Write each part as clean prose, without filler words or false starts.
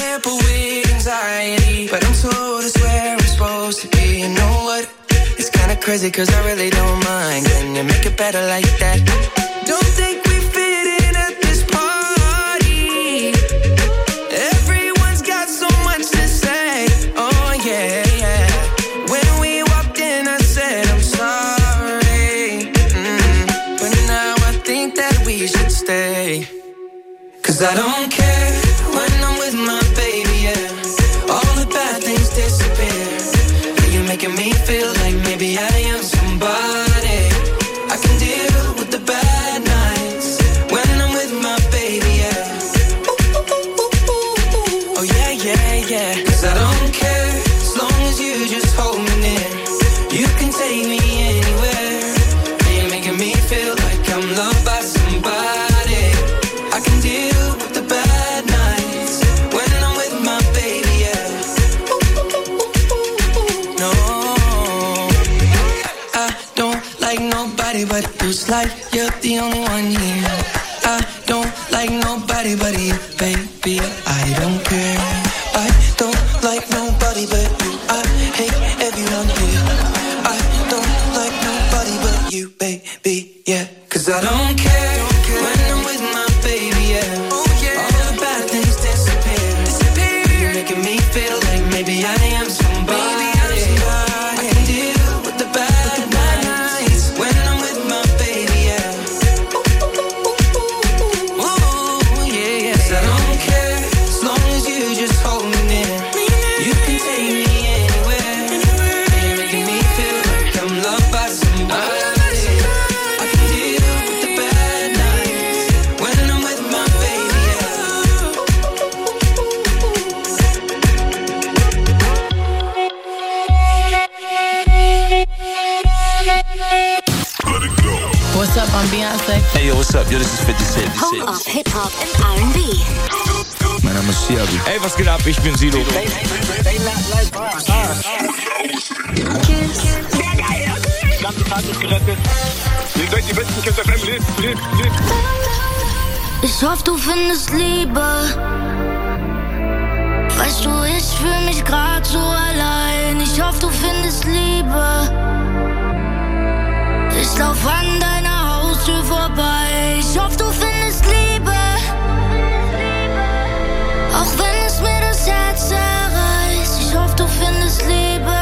crippled with anxiety, but I'm told it's where I'm supposed to be. You know what? It's kinda crazy cause I really don't mind. Can you make it better like that? Don't think we fit in at this party. Everyone's got so much to say. Oh yeah, yeah. When we walked in I said I'm sorry. But now I think that we should stay. Cause I don't care when I'm with my baby, yeah. All the bad things disappear. You're making me feel like maybe I am somebody. I can deal with the bad nights when I'm with my baby, yeah. Oh yeah, yeah, yeah. Cause I don't care as long as you just hold me near. You can take me anywhere. You're making me feel like I'm loved by somebody. I can deal with the bad nights when I'm with my baby, yeah. No, I don't like nobody but you. It's like you're the only one here. I don't like nobody but you, baby. I don't care. I don't like nobody but you. I hate everyone here. I don't like nobody but you, baby, yeah. Cause I don't care when I'm with my baby, yeah. All the bad things disappear. You're making me feel like maybe I am somebody. I can deal with the bad nights when I'm with my baby, yeah. Ooh, yeah, yeah. 'Cause I don't care as long as you just hold me near. You can take me anywhere. You're making me feel like I'm loved by somebody. I can deal with the bad nights when I'm with my baby, yeah. What's up, I'm Beyonce. Hey yo, what's up? Yo, this is 50 Cent. Home of Hip-Hop and R&B. Mein Name ist Siabi. Ey, was geht ab? Ich bin Sido. Ganze Tag ist gerettet. Ihr seid die besten Kids FM. Lebt. Ich hoffe, du findest Liebe. Weißt du, ich fühl mich grad so allein. Ich hoffe, du findest Liebe. Ich lauf an deiner Haustür vorbei. Ich hoffe, du findest Liebe. Auch wenn es mir das Herz zerreißt. Ich hoffe, du findest Liebe.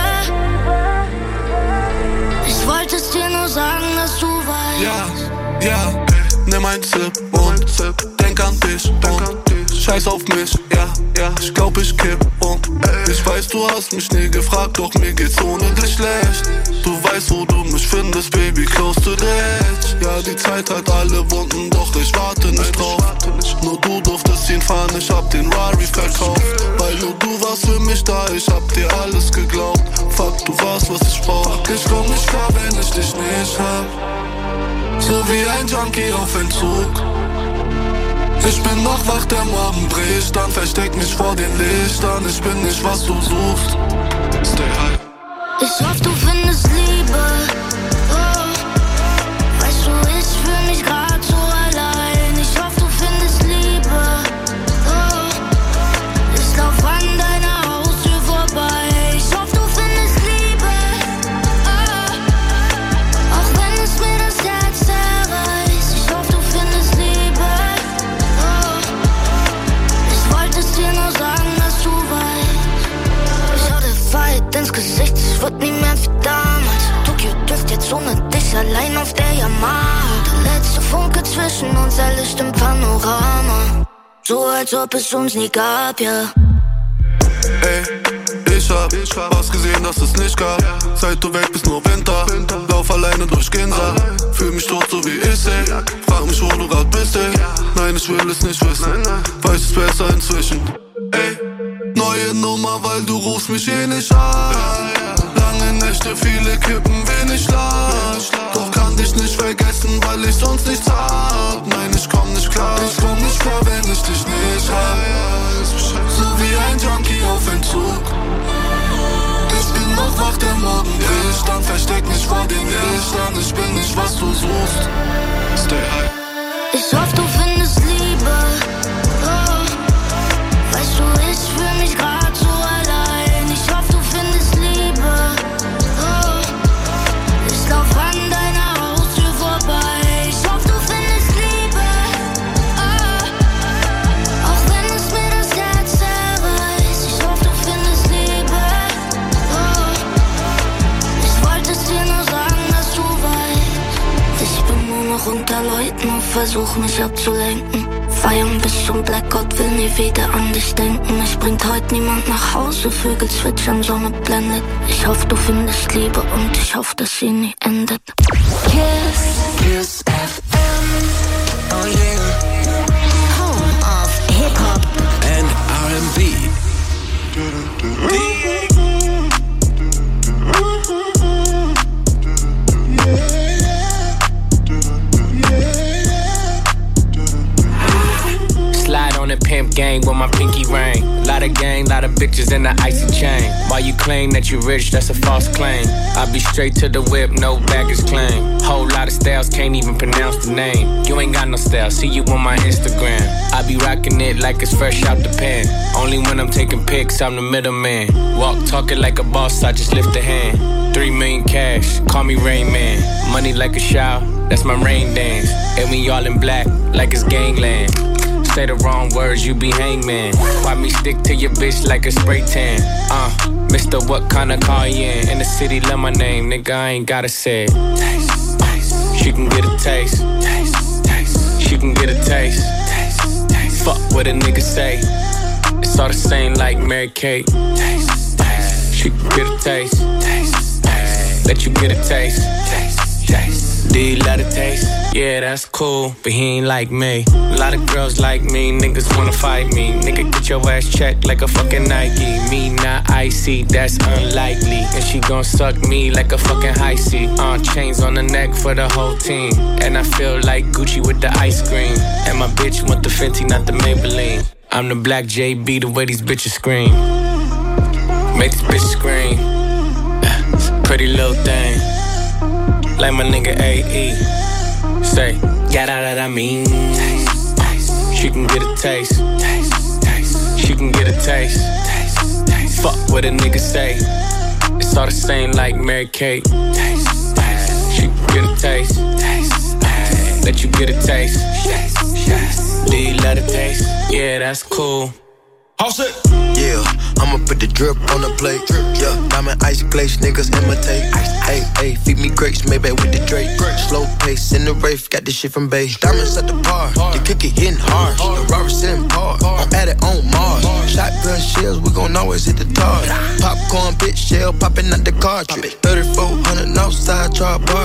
Ich wollte es dir nur sagen, dass du weißt. Ja, nimm ein Sip und denk an dich und scheiß auf mich, ja, ich glaub ich kipp und ich weiß, du hast mich nie gefragt, doch mir geht's ohne dich schlecht. Du weißt, wo du mich findest, Baby, close to the edge. Ja, die Zeit hat alle Wunden, doch ich warte nicht drauf. Nur du durftest ihn fahren, ich hab den Rari verkauft. Weil nur du warst für mich da, ich hab dir alles geglaubt. Fuck, du warst, was ich brauch. Ich komm nicht klar, wenn ich dich nicht hab. So wie ein Junkie auf Entzug. Ich bin noch wach, der Morgen bricht, dann versteck mich vor den Lichtern. Ich bin nicht, was du suchst. Stay high. Ich hoffe, du findest Liebe. Oh, weißt du, ich fühl mich grad so allein. Ich hoffe, du findest Liebe. Oh, ich lauf an deiner Haustür vorbei. Ich hoffe, du findest Liebe. Oh, auch wenn es mir das Herz zerreißt. Ich hoffe, du findest Liebe. Oh, ich wollte es dir nur sagen, dass du weißt. Schau der Fight ins Gesicht, ich wird nie mehr wie damals. Tokio dürft jetzt ohne dich allein auf der Yamaha. Der letzte Funke zwischen uns, ein Licht im Panorama. So als ob es uns nie gab, ja. Ey, ich hab was gesehen, das es nicht gab. Seit du weg bist, nur Winter. Lauf alleine durch Ginza. Fühl mich tot, so wie ich, ey. Frag mich, wo du grad bist, ey. Nein, ich will es nicht wissen. Weiß es besser inzwischen. Ey, neue Nummer, weil du rufst mich eh nicht an. Lange Nächte, viele Kippen, wenig Schlaf. Doch kann dich nicht vergessen, weil ich sonst nichts hab. Nein, ich komm nicht klar. Ich komm nicht klar, wenn ich dich nicht hab. So wie ein Junkie auf Entzug. Ich bin noch wach, der Morgen bricht, dann versteck mich vor den Lichtern. Ich bin nicht, was du suchst. Stay high. Ich hoffe, du findest Liebe. Oh, weißt du, ich versuch mich abzulenken. Feiern bis zum Blackout, will nie wieder an dich denken. Es bringt heute niemand nach Hause, Vögel zwitschern, Sonne blendet. Ich hoffe, du findest Liebe und ich hoffe, dass sie nie endet. Kiss FM. Oh yeah. Home of Hip-Hop and R&B. Slide on the pimp gang with my pinky ring. Lot of gang, lot of bitches in the icy chain. While you claim that you rich, that's a false claim. I be straight to the whip, no baggage claim. Whole lot of styles, can't even pronounce the name. You ain't got no style, see you on my Instagram. I be rocking it like it's fresh out the pen. Only when I'm taking pics, I'm the middleman. Walk talking like a boss, I just lift a hand. 3 million cash, call me Rain Man. Money like a shower, that's my rain dance. And we all in black, like it's gangland. Say the wrong words, you be hangman. Why me stick to your bitch like a spray tan? Mister, what kind of car you in? In the city, love my name, nigga, I ain't gotta say it. Taste, taste. She can get a taste. Taste, taste. She can get a taste. Taste, taste. Fuck what a nigga say. It's all the same like Mary Kate. Taste, taste. She can get a taste. Taste, taste. Let you get a taste. Taste, taste. Do you love the taste? Yeah, that's cool, but he ain't like me. A lot of girls like me, niggas wanna fight me. Nigga, get your ass checked like a fucking Nike. Me not icy, that's unlikely. And she gon' suck me like a fucking high C. Chains on the neck for the whole team. And I feel like Gucci with the ice cream. And my bitch want the Fenty, not the Maybelline. I'm the black JB, the way these bitches scream. Make this bitch scream. Pretty little thing. Like my nigga A.E. Say, yada that I mean. Taste, taste. She can get a taste. Taste, taste. She can get a taste. Taste, taste. Fuck what a nigga say. It's all the same like Mary Kate. Taste, taste. She can get a taste. Taste, taste. Let you get a taste. Taste, taste. Do you love the taste? Yeah, that's cool. All set. Yeah, I'ma put the drip on the plate. Yeah, diamond ice glaze, niggas imitate. Hey, hey, feed me grapes, maybe with the Drake. Slow pace in the Wraith, got this shit from Bay. Diamonds at the bar, the cookie hitting hard. The Robert sitting hard, I'm at it on Mars. Shotgun shells, we gon' always hit the tar. Popcorn, bitch shell, popping out the cartridge. 3400 outside, try bar.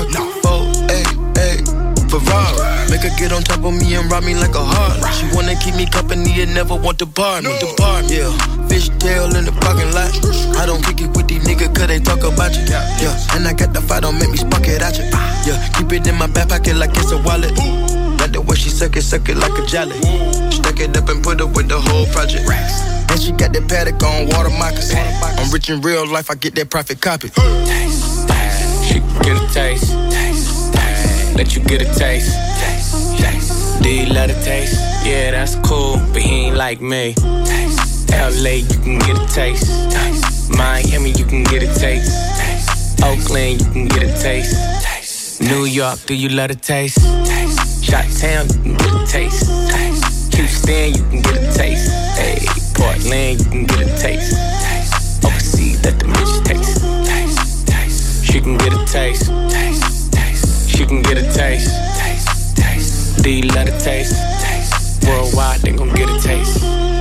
488. Ferrari. Make her get on top of me and rob me like a heart. She wanna keep me company and never want to bar me. Yeah, fishtail in the parking lot. I don't kick it with these niggas cause they talk about you. Yeah, and I got the fight, don't make me spark it at you. Yeah, keep it in my back pocket like it's a wallet. Like the way she suck it like a jelly. Stack it up and put it with the whole project. And she got that paddock on water moccasin. I'm rich in real life, I get that profit copy. Taste, taste. She can get a taste. Taste, taste. Let you get a taste. Taste, taste. Do you love the taste? Yeah, that's cool, but he ain't like me. Taste, taste. LA, you can get a taste. Taste. Miami, you can get a taste. Taste. Oakland, you can get a taste. Taste. New York, do you love the taste? Taste. Chi-Town, you can get a taste. Taste. Houston, you can get a taste. Hey, Portland, you can get a taste. Taste. Overseas, let the bitch taste. Taste. Taste. She can get a taste. Taste. Taste. She can get a taste. Taste. Taste. Do you love the taste? Taste. Worldwide, they gon' get a taste.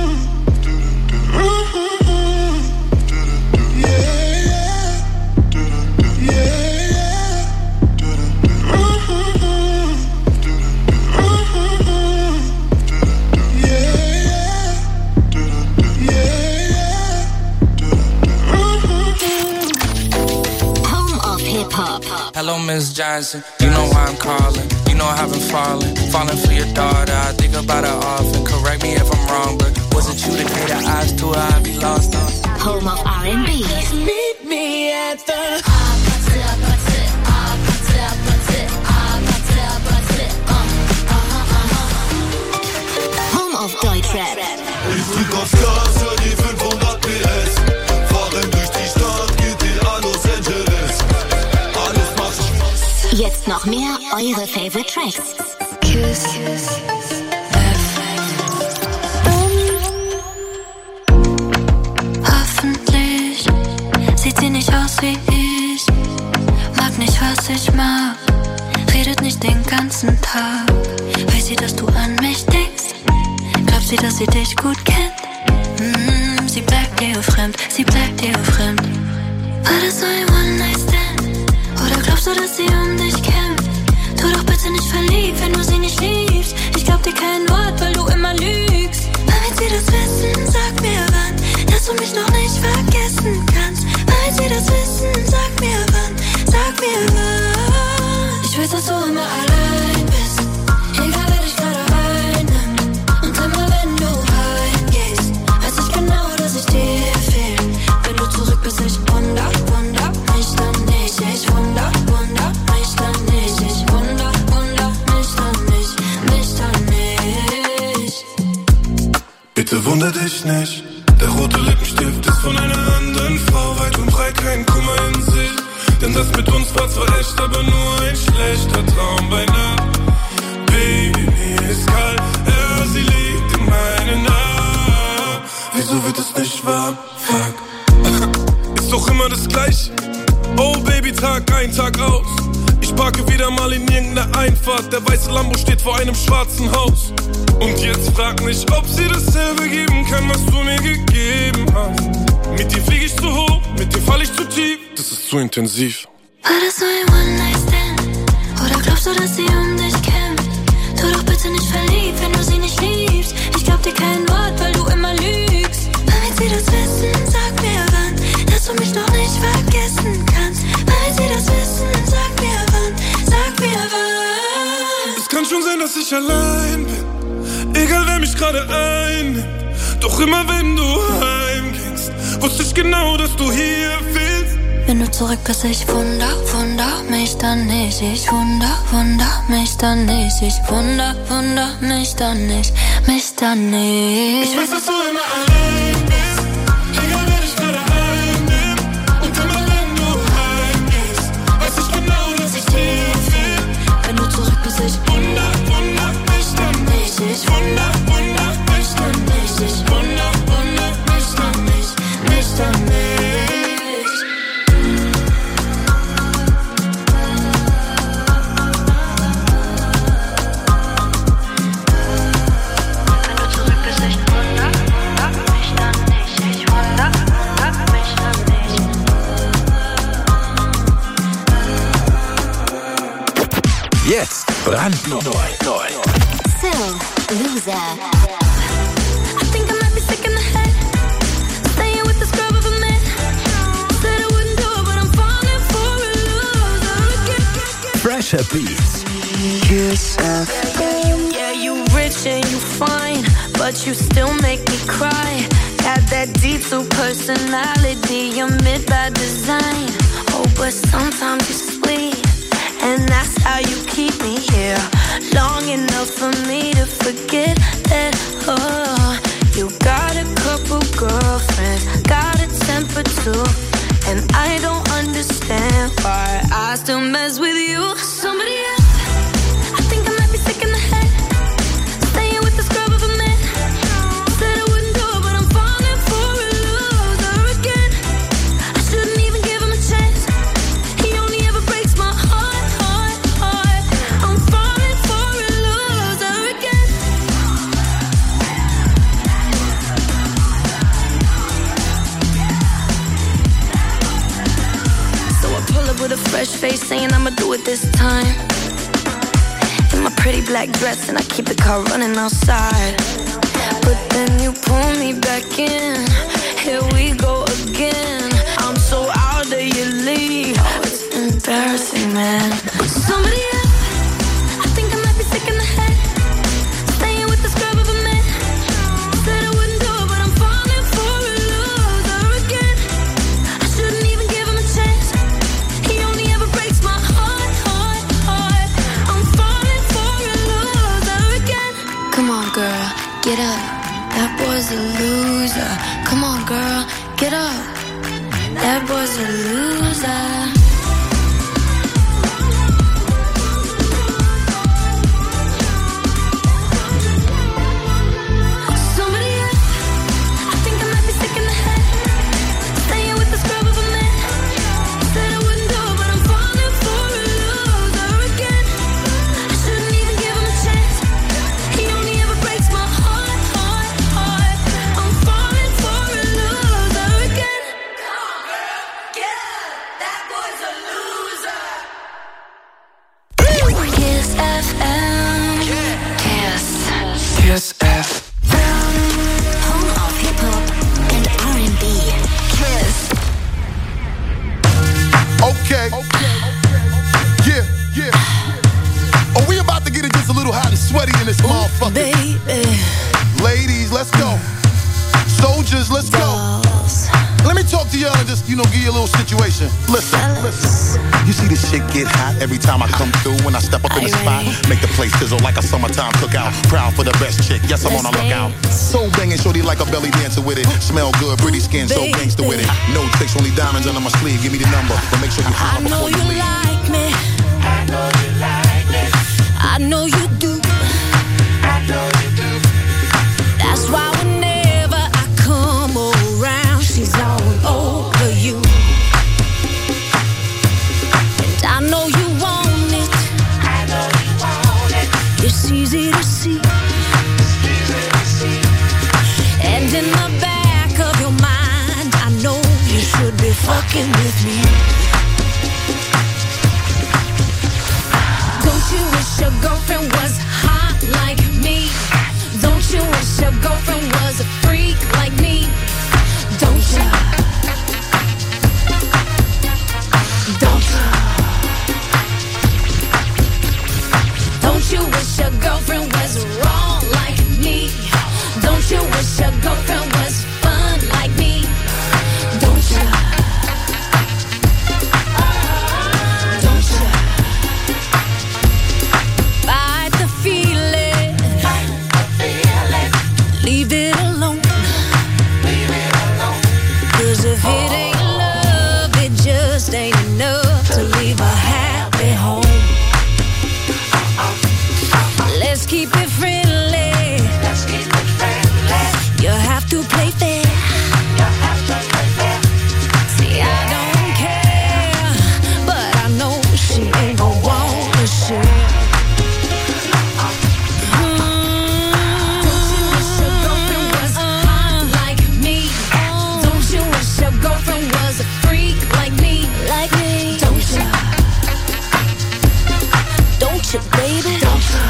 Hello, Miss Johnson. You know why I'm calling. You know I haven't fallen. Falling for your daughter. I think about her often. Correct me if I'm wrong, but was it you that gave the eyes to her? I'd be lost on. Home of R&B. Meet me at the Home of Deutschrap. Ich drück auf Gas, hör die 500 PS. Fahren durch die Stadt, GTA Los Angeles. Alles macht Spaß. Jetzt noch mehr eure Favorite Tracks. Kiss hoffentlich sieht sie nicht aus wie ich. Mag nicht, was ich mag. Redet nicht den ganzen Tag. Weiß sie, dass du an mich denkst? Glaubt sie, dass sie dich gut kennt? Sie bleibt dir fremd, sie bleibt dir fremd. War das so ein One-Night-Stand? Oder glaubst du, dass sie um dich kämpft? Tu doch bitte nicht verliebt, wenn du sie nicht liebst. Ich glaub dir kein Wort, weil du immer lügst. Wann wird sie das wissen? Sag mir wann, dass du mich noch nicht vergessen kannst. Wann wird sie das wissen? Sag mir wann, sag mir wann. Ich weiß, dass du immer allein bist, egal wer dich gerade einnimmt. Und immer wenn du heimgehst, weiß ich genau, dass ich dir fehl. Wenn du zurück bist, ich wunder mich dann nicht. Ich wunder mich dann nicht. Ich wunder mich dann nicht. Bitte wunder dich nicht, der rote Lippenstift ist von einer anderen Frau. Weit und breit kein Kummer in sich, denn das mit uns war zwar echt, aber nur ein schlechter Traum bei Nacht. Baby, mir ist kalt, ja, sie liegt in meinen Armen. Wieso wird es nicht warm? Fuck. Ist doch immer das Gleiche. Oh Baby, Tag ein, Tag aus. Ich parke wieder mal in irgendeiner Einfahrt. Der weiße Lambo steht vor einem schwarzen Haus. Und jetzt frag mich, ob sie dasselbe geben kann, was du mir gegeben hast. Mit dir flieg ich zu hoch, mit dir fall ich zu tief. Das ist zu intensiv. War das so ein One-Night-Stand? Oder glaubst du, dass sie um dich kämpft? Tu doch bitte nicht verliebt, wenn du sie nicht liebst. Ich glaub dir kein Wort, weil du immer lügst. Wann wird sie das wissen? Sag mir wann, dass du mich noch nicht vergessen kannst. Wann wird sie das wissen? Sag mir wann, sag mir wann. Es kann schon sein, dass ich allein bin, egal wer mich gerade einnimmt. Doch immer wenn du heimgingst, wusste ich genau, dass du hier fehlst. Wenn du zurück bist, ich wunder mich dann nicht. Ich wunder mich dann nicht. Ich wunder mich dann nicht. Ich weiß, dass du immer allein bist, egal wer dich gerade einnimmt. Und immer wenn du heimgehst, weiß ich genau, dass ich dir fehl. Wenn du zurück bist, ich wunder mich dann nicht. Ich wunder mich dann nicht. Ich wunder mich dann nicht. Mich dann nicht. Jetzt brandneu. So, Loser. I think I might be sick in the head, staying with this girl of a man. Said I wouldn't do it, but I'm falling for a loser again. Fresher Beats. Kiss FM. Yeah, you rich and you fine, but you still make me cry. Got that D2 personality, you're mid by design. Oh, but sometimes you're sweet, and that's how you keep me here, long enough for me to forget that, oh, you got a couple girlfriends, got a temper too, and I don't understand why I still mess with you. Somebody else, I think I might be sick in the head, staying with this girl of a man. Said I wouldn't do it, but I'm falling for a loser again. I shouldn't even give him a chance, he only ever breaks my heart, heart, heart. I'm falling for a loser again. So I pull up with a fresh face, saying I'ma do it this time. In my pretty black dress, and I keep the car running outside. But then you pull me back in, here we go again. I'm so out of your league, oh, it's embarrassing, man. Somebody else, I think I might be sick in the head, staying with this girl of a man. Said I wouldn't do it, but I'm falling for a loser again. I shouldn't even give him a chance, he only ever breaks my heart, heart, heart. I'm falling for a loser again. Come on, girl, get up, that boy's a loser. Come on, girl, get up, that boy's a loser. Somebody else, I think I might be sick in the head, staying with this girl of a man. Said I wouldn't do it, but I'm falling for a loser again. I shouldn't even give him a chance, you know, give you a little situation. Listen. You see this shit get hot every time I come through. When I step up in the spot, make the place sizzle like a summertime cookout. Proud for the best chick, yes, I'm on a lookout. So banging, shorty like a belly dancer with it. Smell good, pretty skin, so gangster with it. No tricks, only diamonds under my sleeve. Give me the number, but make sure you holler before you leave. Like me. I know you like me. I know you do. I know you do. That's why whenever I come around, she's all over you. And I know you want it. I know you want it. It's easy to see. And in the back of your mind, I know you should be fucking with me. Don't you wish your girlfriend was hot like me? Don't you wish your girlfriend was a freak like me? Don't you? Don't you? Don't you wish your girlfriend was wrong like me? Don't you wish your girlfriend was fun like me? Don't you? Don't you? Fight the feeling. Leave it alone. Cause if it ain't love, it just ain't enough to leave a happy home. Let's keep it friendly. You have to play fair. See, I don't care, but I know she ain't gon' wanna share. Don't you wish your girlfriend was hot like me? Don't you wish your girlfriend was a freak like me? Like me? Don't you? Don't you, baby? Don't you?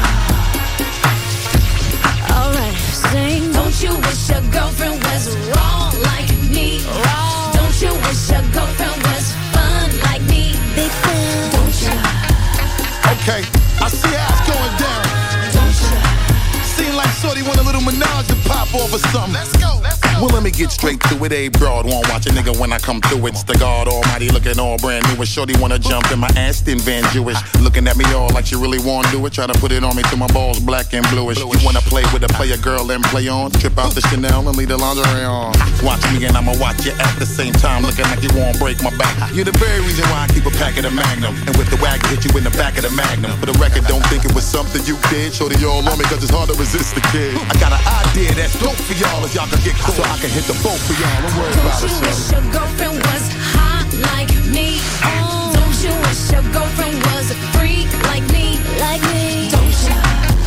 Alright, sing. Don't you wish your girlfriend was wrong like me? Wrong. Don't you wish your girlfriend was fun like me? Big fan. Don't you? Okay, I see how it's going down. Don't you? Seem like shorty want a little menage to pop off or something. Let's go, let's go. Well, let me get straight to it. A broad won't watch a nigga when I come through. It's the God Almighty looking all brand new. And shorty wanna jump in my Aston Van Jewish. Looking at me all like she really wanna do it. Try to put it on me till my balls black and bluish. You wanna play with a player girl and play on? Trip out the Chanel and leave the lingerie on. Watch me and I'ma watch you at the same time. Looking like you won't break my back. You're the very reason why I keep a pack of the Magnum. And with the wagon hit you in the back of the Magnum. For the record, don't think it was something you did. Shorty all on me cause it's hard to resist the kid. I got an idea that's dope for y'all if y'all can get caught. So I can hit the boat for y'all. Don't worry about it, Don't you wish your girlfriend was hot like me? Don't you wish your girlfriend was a freak like me? Like me? Don't you?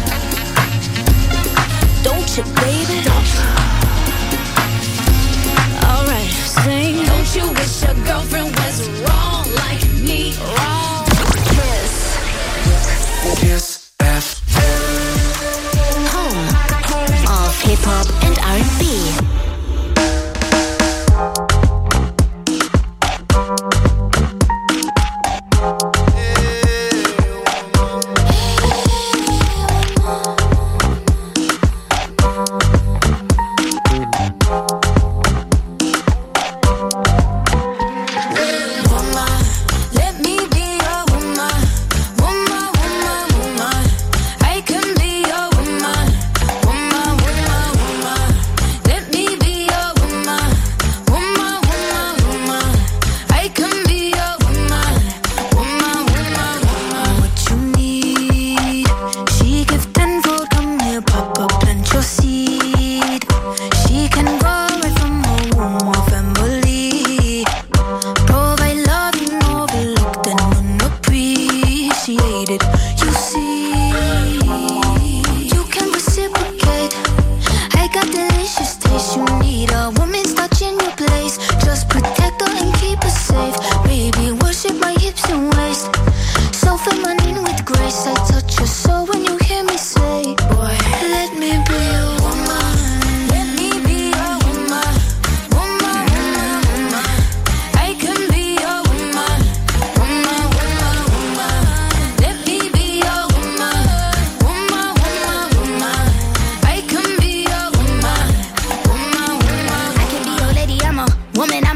Don't you, baby? Don't you? Alright, sing. Don't you wish your girlfriend was wrong like me? Wrong. Kiss FM. Home of hip hop and R&B.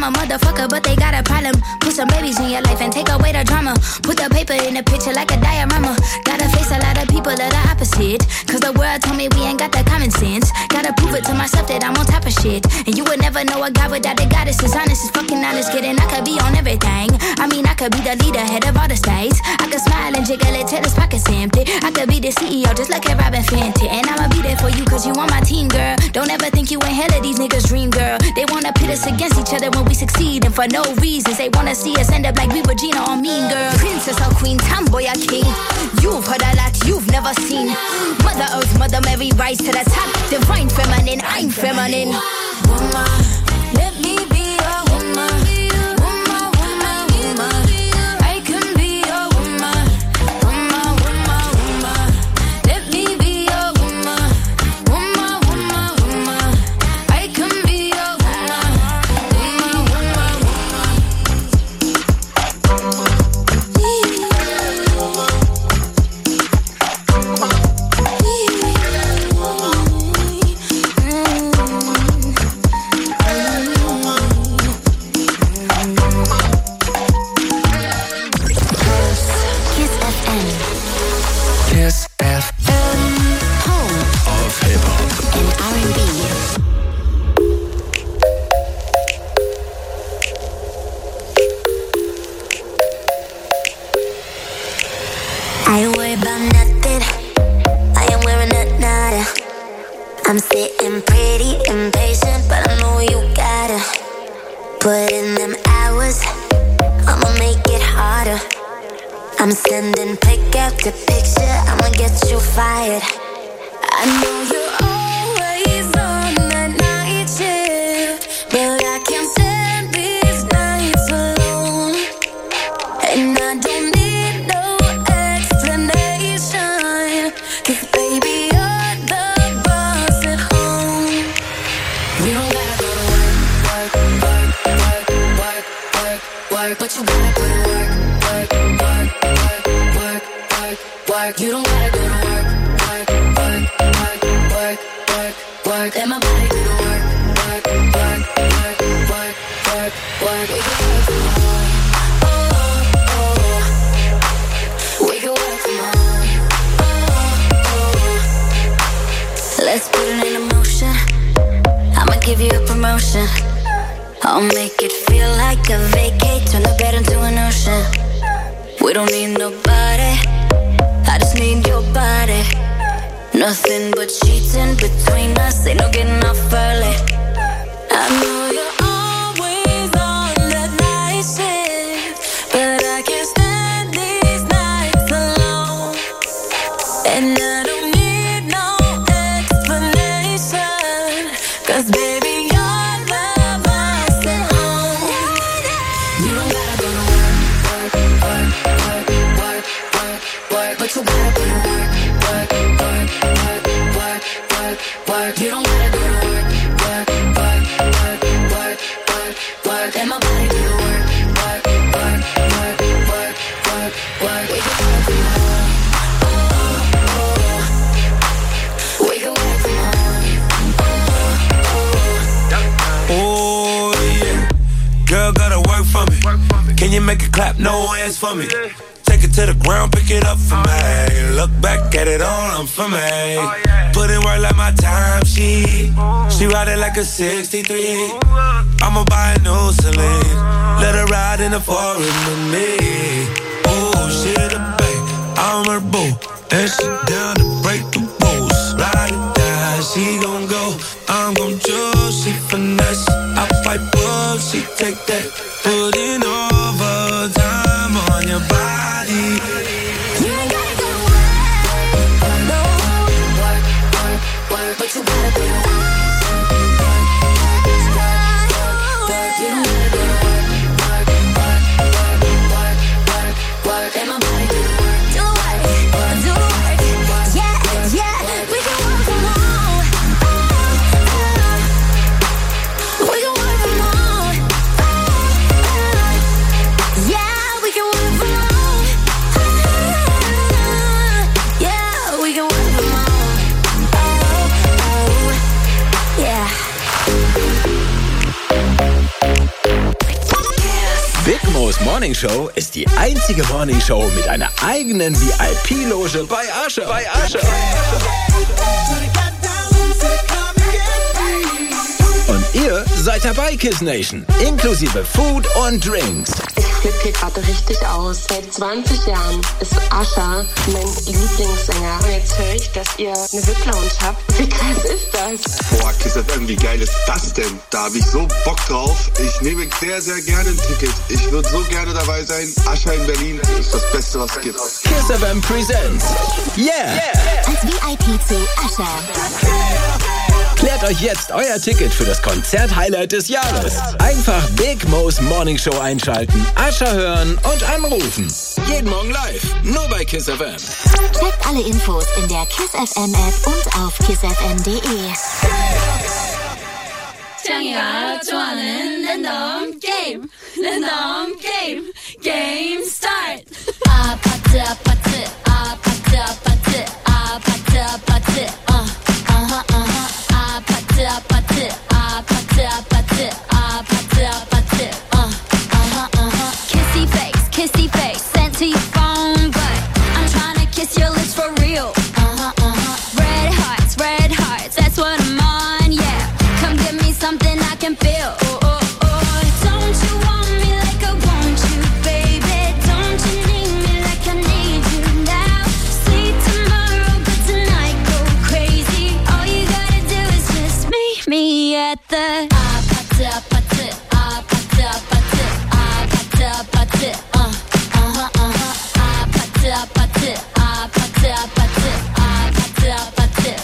I'm a motherfucker, but they got a problem. Put some babies in your life and take away the drama. Put the paper in the picture like a diorama. Gotta face a lot of people that are opposite. Cause the world told me we ain't got that common sense. Gotta prove it to myself that I'm on top of shit. And you would never know a guy without a goddess. Is honest, is fucking honest, kidding. I could be on everything. I mean, I could be the leader, head of all the states. I could smile and jiggle it till his pockets empty. I could be the CEO, just like a Robin Fenty. And I'ma be there for you, cause you on my team, girl. Don't ever think you ain't hell of these niggas' dream, girl. They wanna pit us against each other when we succeed. And for no reasons, they wanna see us end up like we were Gina or Mean Girl. Princess or queen, tomboy or king. You've heard a lot you've never seen. Mother Earth, Mother Mary, rise to the top. Divine feminine, I'm feminine. Woman, let me be a woman. Woman, woman, woman. I can be a woman. Woman, woman, woman. Let me be a woman. Woman, woman, woman. I can be a woman. Woman, woman, woman. Kiss FM. Home Of hip-hop and R&B. I ain't worried about nothing. I am wearing a nada. I'm sitting pretty impatient, but I know you gotta put in them hours. I'ma make it harder. I'm sending pick after picture. I'ma get you fired. I know you're always on that night shift, but I can't stand these nights alone. And I don't need no explanation, 'cause baby, you're the boss at home. We don't gotta go to work, work, work, work, work, work, work, but you gotta put in work, work, work, work, work, work, work. You don't gotta go to work, work, work, work, work, work, work. Let my body do the work, work, work, work, work, work, work. We can work from home, oh, oh. We can work from home, oh, oh. Let's put it in motion. I'ma give you a promotion. I'll make it feel like a vacate. Turn the bed into an ocean. We don't need nobody. I just need your body. Nothing but cheating between us. Ain't no getting off early. I know you're always on that night shift, but I can't stand these nights alone. And I don't need no explanation, 'cause baby, you're the boss at home. You don't gotta go to work, work, work, work, work, work, work, but you gotta put in work, work, work, work, work, work, work. You don't gotta go to work, work, work, work, work, work, work. Let my body do the work, work, work, work, work, work, work. We can work from home, oh, oh. We can work from home, oh, oh. Oh yeah, girl gotta work for me. Can you make it clap? No hands for me. Take it to the ground, pick it up for me. Look back at it all, I'm for me. Put in work like my time sheet. She ride it like a 63. I'ma buy a new Celine. Let her ride in the foreign with me. Oh, she the babe, I'm her boo, and she down to break the rules. Ride it down, she gon' go, I'm gon' choose. She finesse, I fight up, she take that. Put in overtime on your body. You ain't gotta go to work, no. Work, work, work, but you gotta put in work, work, work, work, work. You don't gotta go to work, work, work, work, work, work, work. Let my body do the work, Do it, do it. Yeah, yeah, we can work from home. We can work from home. Yeah, we can work from home. Mo's Morning Show ist die einzige Morning Show mit einer eigenen VIP-Loge bei Usher. Und ihr seid dabei, Kiss Nation, inklusive Food und Drinks. Ich flippe hier gerade richtig aus. Seit 20 Jahren ist Usher mein Lieblingssänger. Und jetzt höre ich, dass ihr eine VIP-Lounge habt. Wie krass ist das? Boah, Kiss FM, wie geil ist das denn? Da habe ich so Bock drauf. Ich nehme sehr, sehr gerne ein Ticket. Ich würde so gerne dabei sein. Usher in Berlin ist das Beste, was es gibt. Kiss FM Presents. Yeah! Als VIP zu Usher. Klärt euch jetzt euer Ticket für das Konzert-Highlight des Jahres. Einfach Big Mo's Morning Show einschalten, Usher hören und anrufen. Jeden Morgen live, nur bei Kiss FM. Checkt alle Infos in der Kiss FM App und auf kissfm.de. 짱이가 좋아하는 랜덤 게임 게임 스타트. 아파트 아파트 아파트 아파트 아파트 아파트 아파트 아파트 아파트 아파트 아파트 아파트 kissy face sent to your phone, but I'm trying to kiss your lips for real. Red hearts, that's what I'm on, yeah. Come give me something I can feel. Don't you want me like I want you, baby? Don't you need me like I need you now? Sleep tomorrow, but tonight go crazy. All you gotta do is just meet me at the 아파트 아파트 아파트 아파트 아파트 아파트 아파트 아파트 아파트 아파트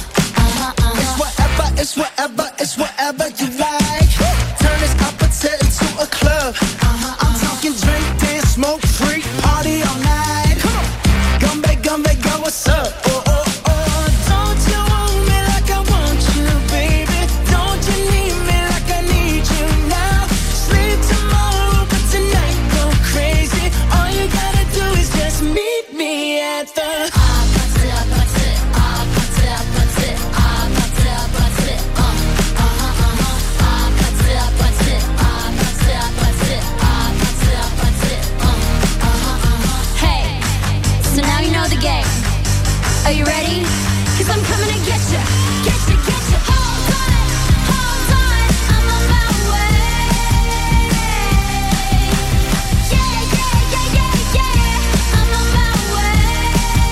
It's whatever you like. Turn this apache into a club. I'm talking drink, dance, smoke, freak, party all night. Gumbe, go, what's up? Don't you want me like I want you, baby? Don't you need me like I need you now? Sleep tomorrow, but tonight go crazy. All you gotta do is just meet me at the Are you ready? 'Cause I'm coming to get you. Hold on, I'm on my way. Yeah, I'm on my way.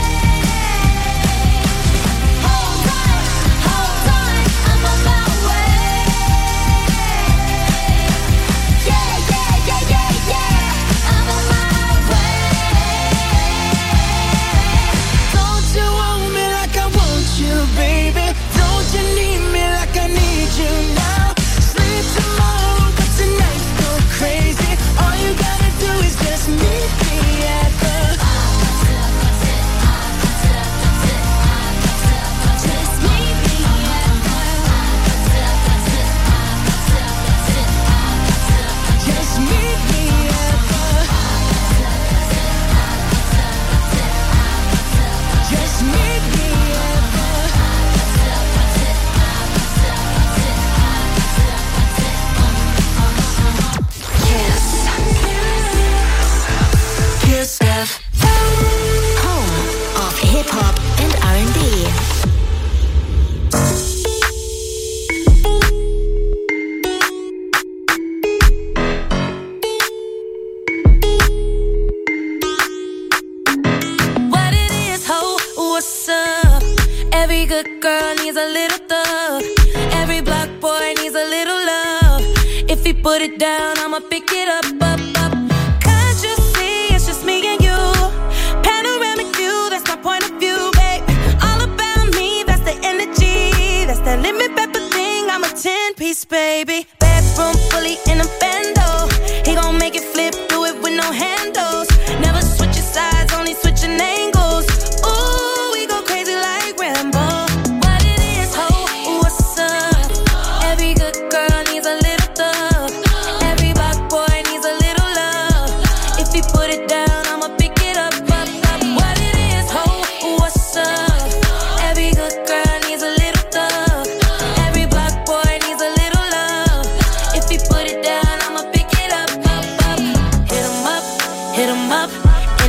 Hold on, I'm on my way. Yeah, I'm on my way. Don't you want me like I want you, baby? Don't you need me like I need you now? Sleep tomorrow, but tonight go crazy. All you gotta do is just meet me at the Just meet me at Just meet me at the Just meet me at Kiss FM, home of hip hop and R&B. What it is, ho, what's up? Every good girl needs a little thug. Every black boy needs a little love. If he put it down, I'ma pick it up. Can't you see it's just me and you? Panoramic view, that's my point of view, babe. All about me, that's the energy. That's that limit pepper thing, I'm a 10-piece, baby. Bedroom fully in a bando. He gon' make it flip, do it with no handles. Never switching sides, only switching angles. Ooh, we go crazy like Rambo. What it is, ho, what's up? Every good girl needs a little thug. Every black boy needs a little love. If he put it down, I'ma pick it up. What it is, ho, what's up? Every good girl needs a little thug. Every black boy needs a little love. If he put it down, I'ma pick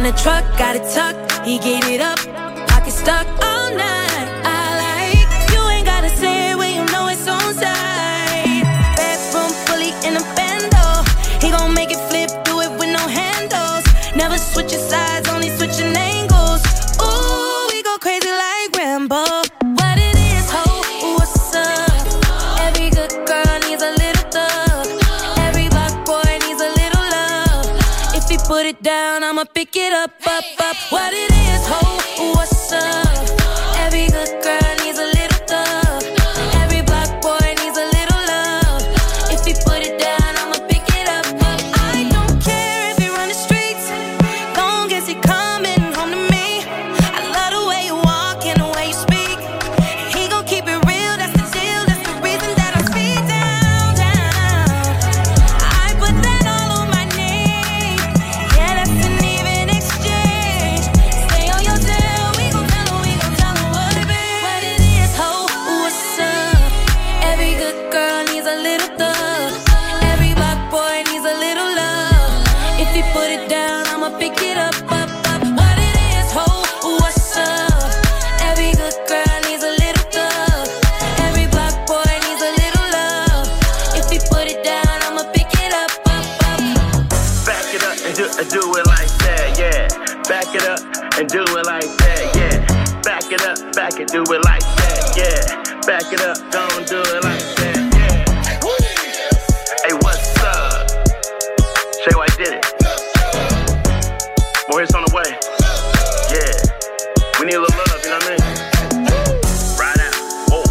in the truck, got it tucked. He gave it up, pocket stuck all night. I like, you ain't gotta say it when you know it's on side. Bedroom fully in a bando. He gon' make it flip, do it with no handles. Never switching sides, only switching angles. Ooh, we go crazy like Rambo. What it is, ho, what's up? Every good girl needs a little thug. Every black boy needs a little love. If he put it down, I'ma pick it up, up, up. What it is, ho, what's up? Every good girl needs a little thug. Every black boy needs a little love. If he put it down, I'ma pick it up, up. I don't care if he run the streets, long as he coming home to me. I love the way you walk and the way you speak. He gon' keep it real, that's the deal. That's the reason that I speak down, down. I put that all on my name. Yeah, that's an even exchange. Stay on your tail, we gon' tell him what it be. What it is, ho, what's up? Every good girl needs a little thug. Every black boy needs a little love. If he put it down, I'ma pick it up, up, up. What it is, ho, what's up? Every good girl needs a little thug. Every black boy needs a little love. If he put it down, I'ma pick it up, up, up. Back it up and do it like that, yeah. Back it up and do it like that, yeah. Back it up, back it, do it like that, yeah. Back it up, don't do it like that, yeah. Hey, what's up? Shay White did it. More hits on the way. Yeah. We need a little love, you know what I mean? Right out. Oh.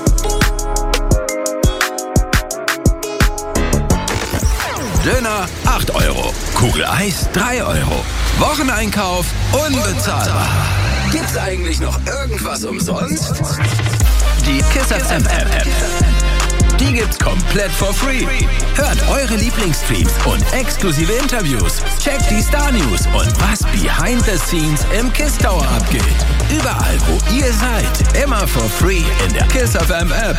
Döner 8 Euro. Kugel Eis 3 Euro. Wocheneinkauf unbezahlbar. Gibt's eigentlich noch irgendwas umsonst? Die Kiss FM App. Die gibt's komplett for free. Hört eure Lieblingsstreams und exklusive Interviews. Checkt die Star News und was behind the scenes im Kiss Tower abgeht. Überall, wo ihr seid. Immer for free in der Kiss FM App.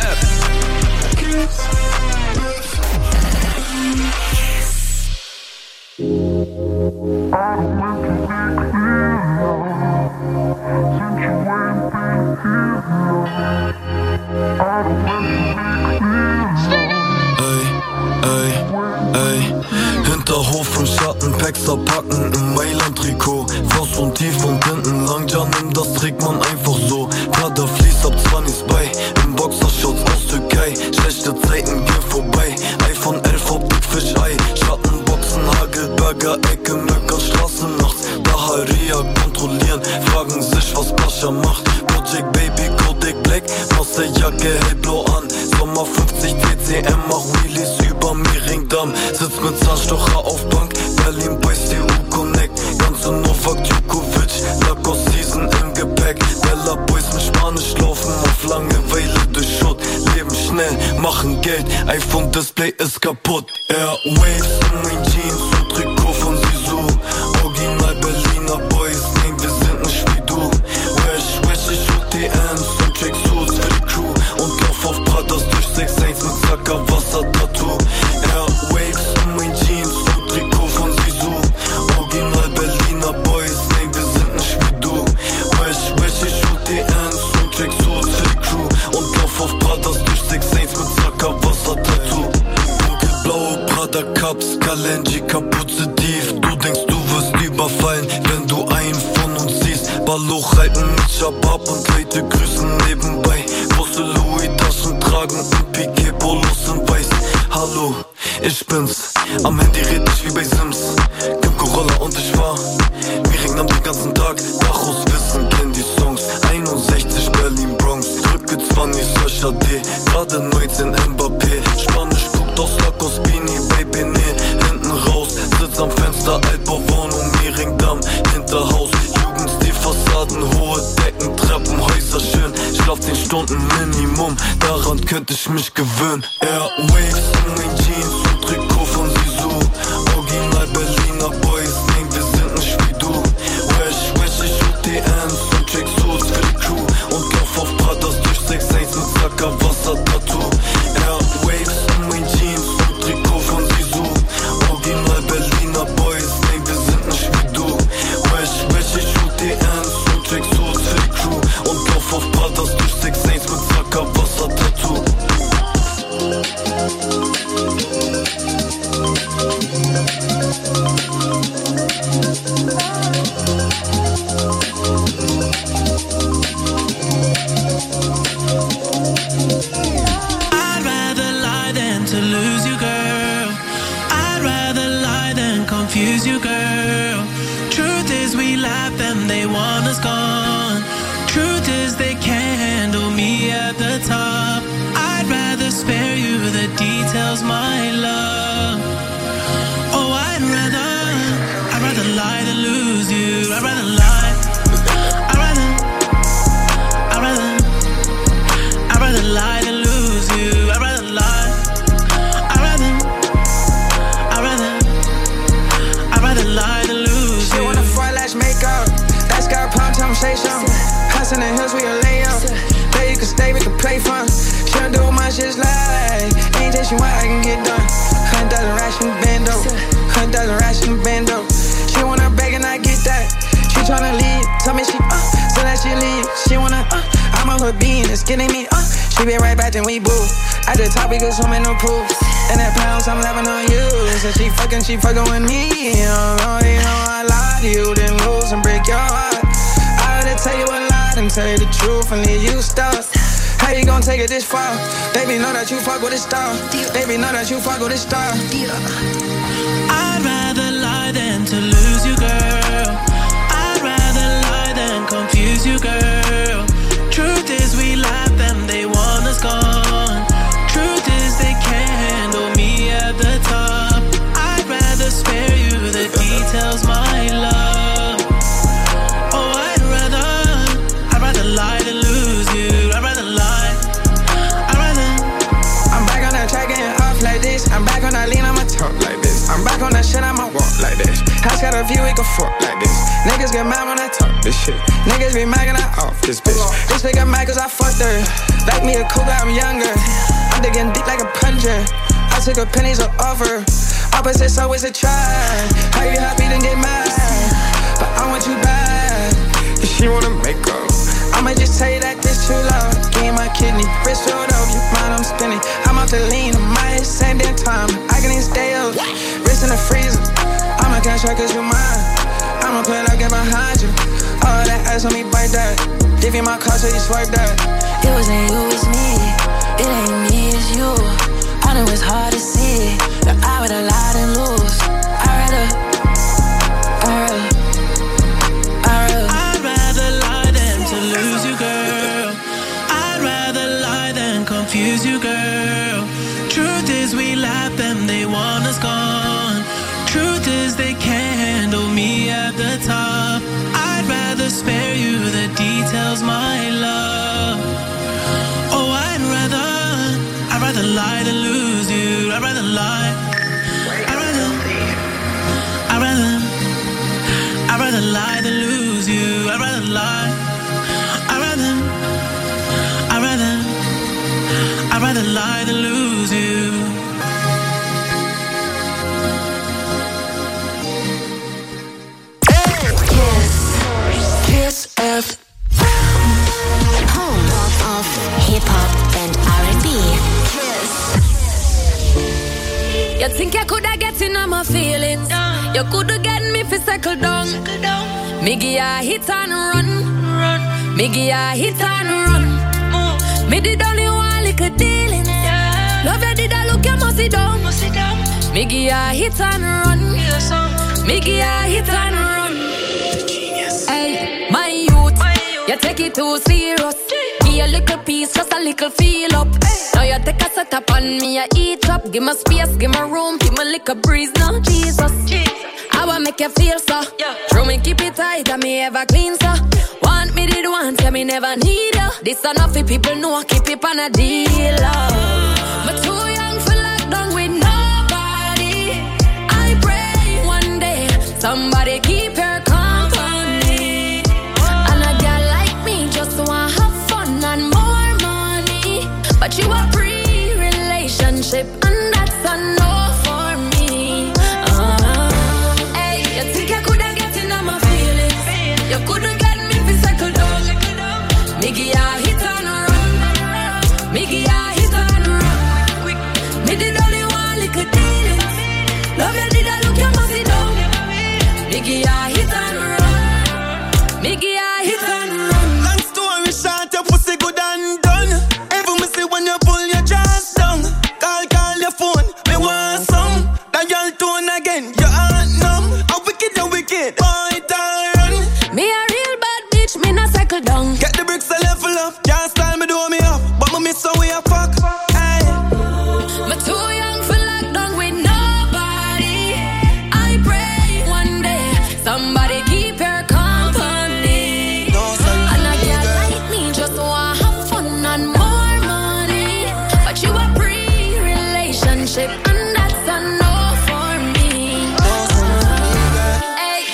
Hinterhof im Schatten, Paxer packen im Mailand-Trikot. Faust und tief und hinten lang, ja nimm, das trägt man einfach so. Prada fließt ab 20 bei, im Boxershorts aus Türkei. Schlechte Zeiten gehen vorbei, iPhone 11 auf Big Fish Eye. Schattenboxen, Hagelberger, Ecke, Möcker, Straße nachts. Daharia kontrollieren, fragen sich, was Pascha macht. Project Baby, Kodak Black, Marseille-Jacke, hellblau an. Sommer 50 CCM, mach Wheelies über Mehringdamm. Sitz mit Zahnstocher auf Bank, Berlin Boys, TU Connect. Ganze Novak Djokovic, Lacoste Season im Gepäck. Bella Boys mit Spanisch laufen auf Langeweile durch Schutt. Leben schnell, machen Geld, iPhone-Display ist kaputt. Airwaves in mein Jeans und Trikot von Sisu. Original Berliner Boys, nein, wir sind nicht wie du. Wesh, ich UTMs und Tracksuits für die Crew. Und lauf auf Pradas durch 6-1 mit Zackerwasser-Tattoo. Airwaves in mein Jeans und Trikot von Sisu. Original Berliner Boys, nein, wir sind nicht wie du. Wesh, ich UTMs und Tracksuits für die Crew. Und lauf auf Pradas durch 6-1 mit Zackerwasser-Tattoo. Dunkelblaue Prada Cups, Kalenji, Kapuze tief. Du denkst, du wirst überfallen, wenn du einen von uns siehst. Balloch halten mit Shabab und Leute grüßen nebenbei. Große Louis-Taschen tragen und Piquet-Polos in weiß. Hallo, ich bin's, am Handy red ich wie bei Sims. Kim Corolla und ich war Mehringdamm den ganzen Tag. Bachos Wissen, kenn die Songs. 61 Berlin Bronx, drücke 20 Search HD. Gerade 19 Mbappé, Spanisch guckt aus Lacoste Beanie, Baby, nee, hinten raus. Sitz am Fenster, Altbauwohnung, Mehringdamm, Hinterhaus. Jugendstil, Fassaden, hohe Decken, Treppenhäuser schön. Schlaf 10 Stunden Minimum, daran könnte ich mich gewöhnen. Airwaves in mein Jeans und Trikot von Sisu. Original Berliner Boys, nein, wir sind nicht wie du. Wesh, ich UTMs und Tracksuits für die Crew. Und lauf auf Pradas durch 6-1 mit Zackerwasser-Tattoo. Airwaves in mein Jeans und Trikot von Sisu. Original Berliner Boys, nein, wir sind nicht wie du. Wesh, lose you, girl. Truth is we laugh and they want us gone. Truth is they can't handle me at the top. I'd rather spare you the details, my love. Oh, I'd rather lie than lose you. I'd rather lie. I'd rather lie than lose you. I'd rather lie. I'd rather lie than lose you. She wanna fry lash makeup. That's got palm time, say something. House in the hills, we a lay up. There you can stay, we can play fun. She don't do much, just like anything what I can get done. 100,000 racks from the bando. 100,000 racks from the bando. She wanna beg and I get that. She tryna leave, tell me she so that she leave. She wanna I'm on her being, it's getting me She be right back, then we boo. At the top, we go swim in the pool. And that pounds, I'm laughing on you. So she fucking with me. You know I lie to you, then lose and break your heart. I had to tell you a lie and tell you the truth and leave you stuck. How you gon' take it this far? Baby, know that you fuck with a star. Baby, know that you fuck with a star. I'd rather lie than to lose you, girl. I'd rather lie than confuse you, girl. Truth is we laugh and they want us gone. Truth is they can't handle me at the top. I'd rather spare you the details, my love. Oh, I'd rather lie than lose you. I'd rather lie. I'm back on that track getting off like this. I'm back on that lean, I'ma talk like this. I'm back on that shit, I'ma walk like this. House got a view, we can fuck like this. Niggas get mad when I talk this shit. Niggas be mad when I off this bitch. This nigga mad cause I fucked her. Like me a cougar, I'm younger. I'm digging deep like a plunger. I took a penny so offer. Opposites always a try. How you happy then get mad? But I want you bad. If she wanna make up, I'ma just tell you that this too loud. Give me my kidney, wrist rolled over, you mind I'm spinning. I'm out to lean, on my head same damn time. I can even stay up, wrist in the freezer. I'ma cash out cause you mine. I'ma play like get behind you. All that ass on me, bite that. Give you my card so you swipe that. It wasn't you, it's me. It ain't me, it's you. I know it's hard to see that I would've lied and lose. I'd rather lie than to lose you, girl. I'd rather lie than confuse you, girl. Truth is we laugh and they want us gone. Truth is they can't handle me at the top. I'd rather spare you the details, my love. Oh, I'd rather lie than lose you. I'd rather lie. I'd rather lie than lose you. I'd rather lie. I'd rather lie than lose you. Kiss F. Home of hip hop and R&B. You think you coulda get in on my feelings? You coulda get me fi settle down. Me give ya hit and run. Me give ya hit and run. Me did only one little dealings. Love you did I look you must sit down. Me give ya hit and run. Me give ya hit and run. Hey, my youth, you take it too serious. Give a little piece, just a little feel up. Now you take a set up on me, I eat up. Give me space, give me room, give me little breeze now, Jesus. I wanna make you feel so. Throw me keep it tight, and me ever clean so. Want me did once, yeah me never need you. This enough for people know, keep it on a deal. But too young for lockdown with nobody. I pray one day somebody keep her company. And a girl like me just wanna have fun and more money. But you a pre-relationship and that's a no for me. Hey, you think I coulda get in on my feelings? You couldn't get me fi settle down. Me give ya hit and run. Me give ya hit and run. Me did only one little dealings. Love you did I look you must sit down. Me give ya hit and run. Me give ya hit and run. Long story short, your pussy good and done. Even me see when you pull your jaws down. Call your phone, me want some. That y'all tone again, your heart numb. I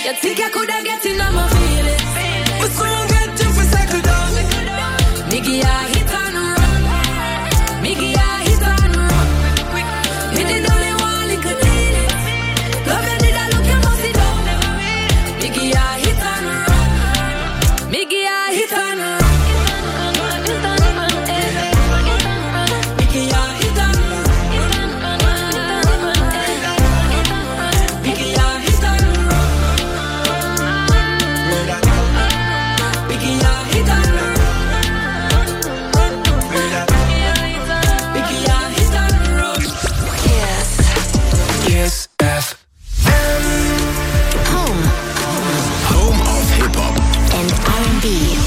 You think I coulda get in on my feelings, but soon get to for cycle down. Me give ya hit and run. Me give ya hit and run. Me did only one little deal. Love you did I look you must sit down. Me give ya hit and run. Me give ya hit and run. Me give ya hit and run. Me give ya hit and run. Me give ya hit and run. Kiss FM. Home of Hip-Hop and R&B.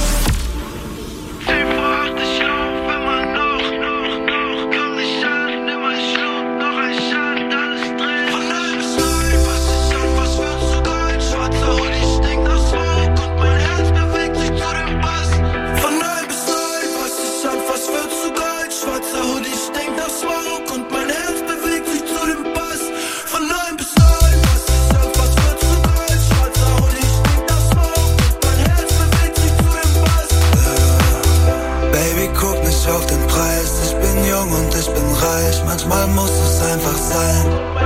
Auf den Preis, ich bin jung und ich bin reich, manchmal muss es einfach sein.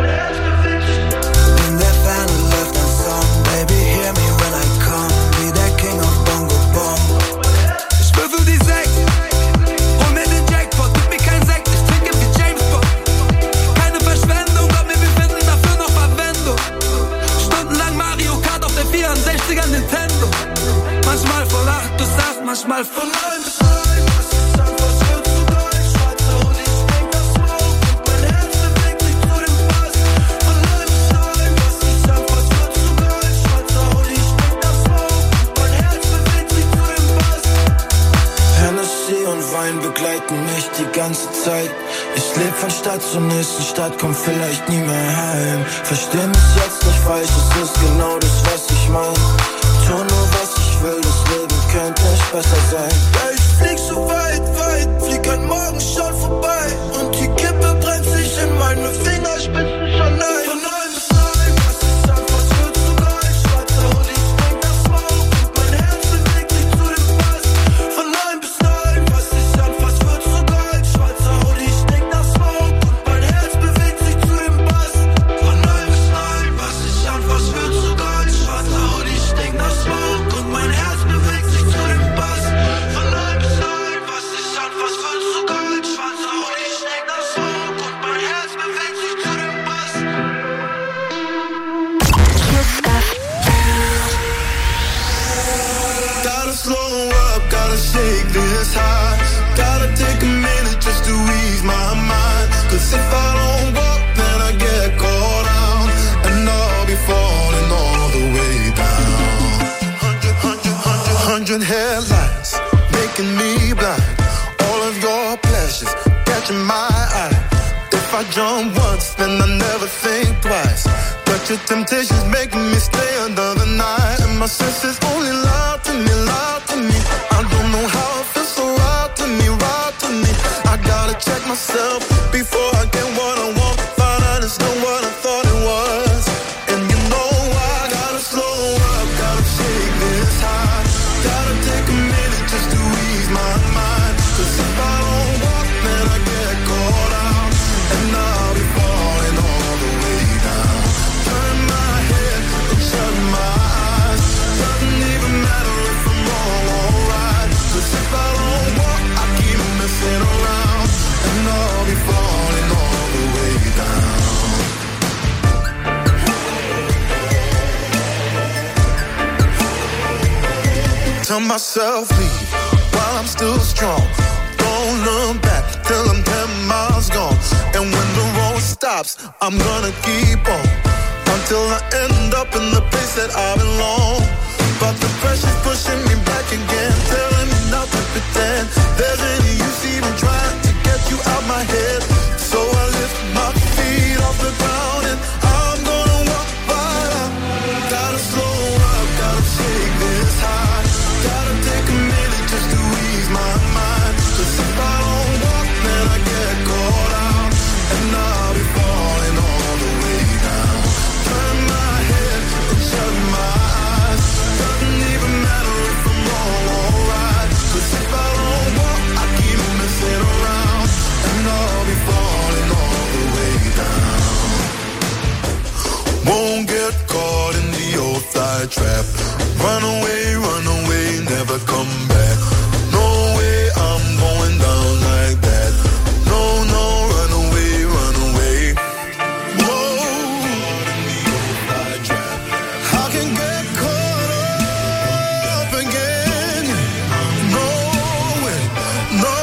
In der Ferne läuft ein Song, baby hear me when I come, wie der King of Bongo Bong. Ich würfel die 6, hol mir den Jackpot, gib mir kein Sekt, ich trinke wie James Bond. Keine Verschwendung, aber wir finden dafür noch Verwendung. Stundenlang Mario Kart auf der 64er Nintendo. Manchmal von 8 bis 8, manchmal von 9 bis 9. Begleiten mich die ganze Zeit. Ich leb von Stadt zur nächsten Stadt, komm vielleicht nie mehr heim. Versteh mich jetzt nicht falsch, es ist genau das, was ich mein. Tu nur was ich will, das Leben könnte nicht besser sein. Ja, ich flieg so weit, weit, flieg an morgen schon vorbei. Und die Kippe brennt sich in meine Fingerspitzen schon ein. Von 9 bis 9, was ist an, was wird zu geil? Schwarzer Hoodie, springt das Smoke und mein Herz bewegt sich zu dem Bass. Von 9 bis 9, was ist an, was wird zu geil? Schwarzer Hoodie, stinkt nach Smoke und mein Herz bewegt sich zu dem Bass. Von 9 bis 9, was ist an, was wird zu geil? Schwarzer Hoodie, stinkt nach Smoke und mein Herz bewegt sich zu dem Bass. Von 9 bis 9, was ist an, was wird zu geil? Schwarzer Hoodie, stinkt nach Smoke und mein Herz bewegt sich zu dem Bass. Gotta slow up, gotta shake this high. Gotta take a minute just to ease my mind. Cause if I don't walk, then I get caught out. And I'll be falling all the way down. 100 headlights, making me blind. All of your pleasures, catching my eye. If I jump once, then I never think twice. But your temptation's making me stay another night. And my senses only lie to me, lie to me. I don't know how it feels so right to me, right to me. I gotta check myself before I get what I want. Find out it's not what I thought it was. And you know I gotta slow up, gotta shake this high. Gotta take a minute just to ease my mind. Cause if I don't walk, then I get caught out. And I'll be falling all the way down. Turn my head and shut my eyes. Doesn't even matter if I'm wrong or right. Cause if I don't walk, I keep messing around. And I'll be falling all the way down. Tell myself leave while I'm still strong. Don't look back till I'm 10 miles gone. And when the road stops, I'm gonna keep on until I end up in the place that I belong. But the pressure's pushing me back again, telling me not to pretend there's any use even trying to get you out my head. So I lift my feet off the ground and I'm gonna walk right out. Gotta slow up, gotta shake this high. Gotta take a minute just to ease my mind. Cause if I don't walk, then I get caught out. And I'll be falling all the way down. Turn my head and shut my eyes. Won't get caught in the old fly trap. Run away, never come back. No way, I'm going down like that. No, run away. Whoa, I can get caught up again. No way, no.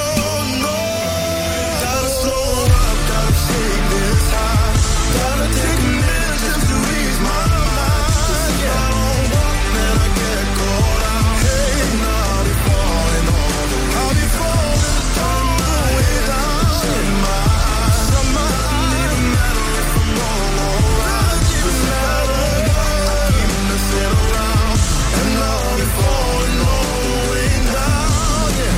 Gotta slow up, gotta shake this high. Gotta take a minute just to ease my mind. If I don't walk, then I get caught out. Hey, now I'll be falling all the way. I'll be falling all the way down. In my eyes, I might even matter if I'm wrong or right. Just matter, I keep messing around. And I'll be falling all the way down, yeah.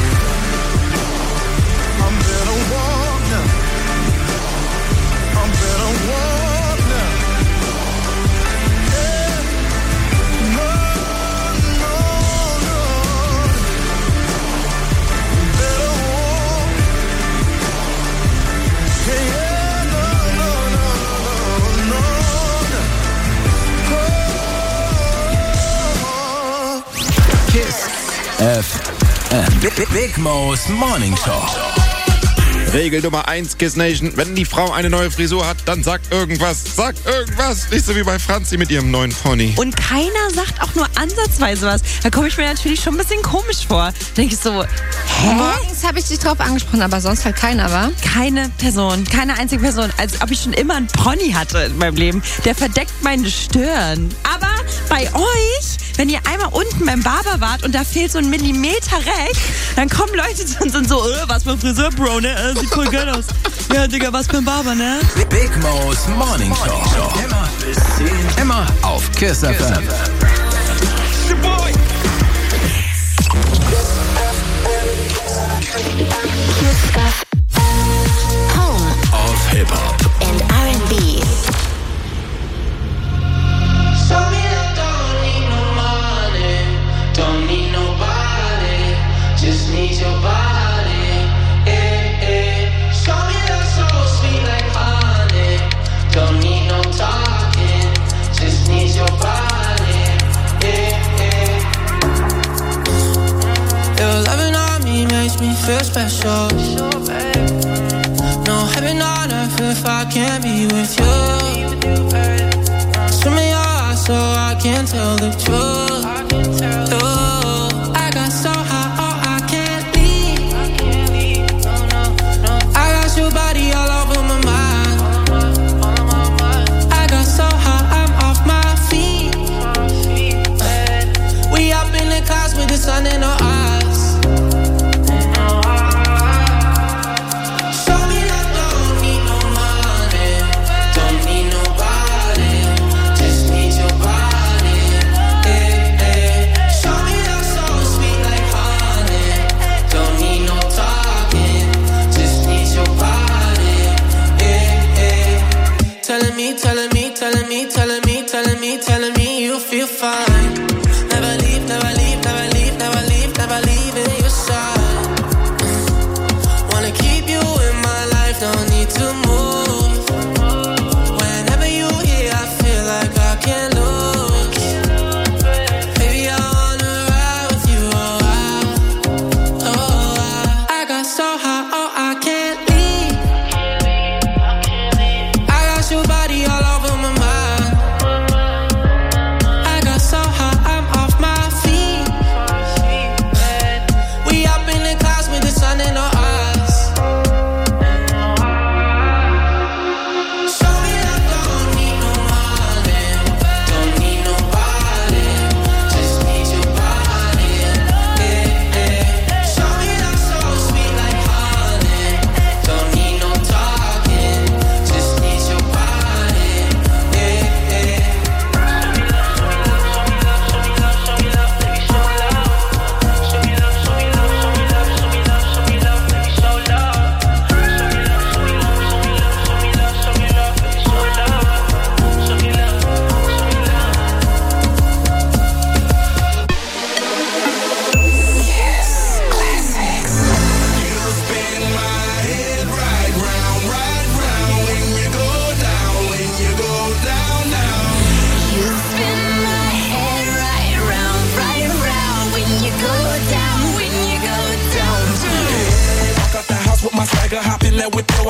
I'm better walk now. I'm better walk now. Yeah. No. Better walk. Yeah, Kiss FM. Big Mo's Morning Show. Regel Nummer 1, Kiss Nation. Wenn die Frau eine neue Frisur hat, dann sagt irgendwas. Sagt irgendwas. Nicht so wie bei Franzi mit ihrem neuen Pony. Und keiner sagt auch nur ansatzweise was. Da komme ich mir natürlich schon ein bisschen komisch vor. Da denke ich so, hä? Morgens habe ich dich drauf angesprochen, aber sonst halt keiner, wa? Keine Person, keine einzige Person. Als ob ich schon immer einen Pony hatte in meinem Leben. Der verdeckt meine Stirn. Aber bei euch, wenn ihr einmal unten beim Barber wart und da fehlt so ein Millimeter rechts, dann kommen Leute und sind so, was für Friseur, Bro, ne? Sieht voll geil aus. Ja, Digga, was beim Barber, ne? Big Mo's Morning Show. Immer auf Kiss FM. Home of Hip-Hop and R&B. Don't need nobody, just need your body. Show me that so sweet like honey. Don't need no talking, just need your body. Your loving on me makes me feel special. No heaven on earth if I can't be with you. Swim in your eyes so I can tell the truth. I got so high, oh, I can't leave. I got your body all over my mind. I got so high, I'm off my feet. We up in the clouds with the sun in our eyes. Show me that don't need no money, don't need nobody, just need your body. Telling me you feel fine. Never leave, never leave, never leave, never leave, never leave in your side. Wanna keep you in my life, don't need to move. Whenever you here, I feel like I can't lose. Baby, I wanna ride with you, I got so high, oh, I can't leave. I got your body all over my mind. So high, I'm off my feet.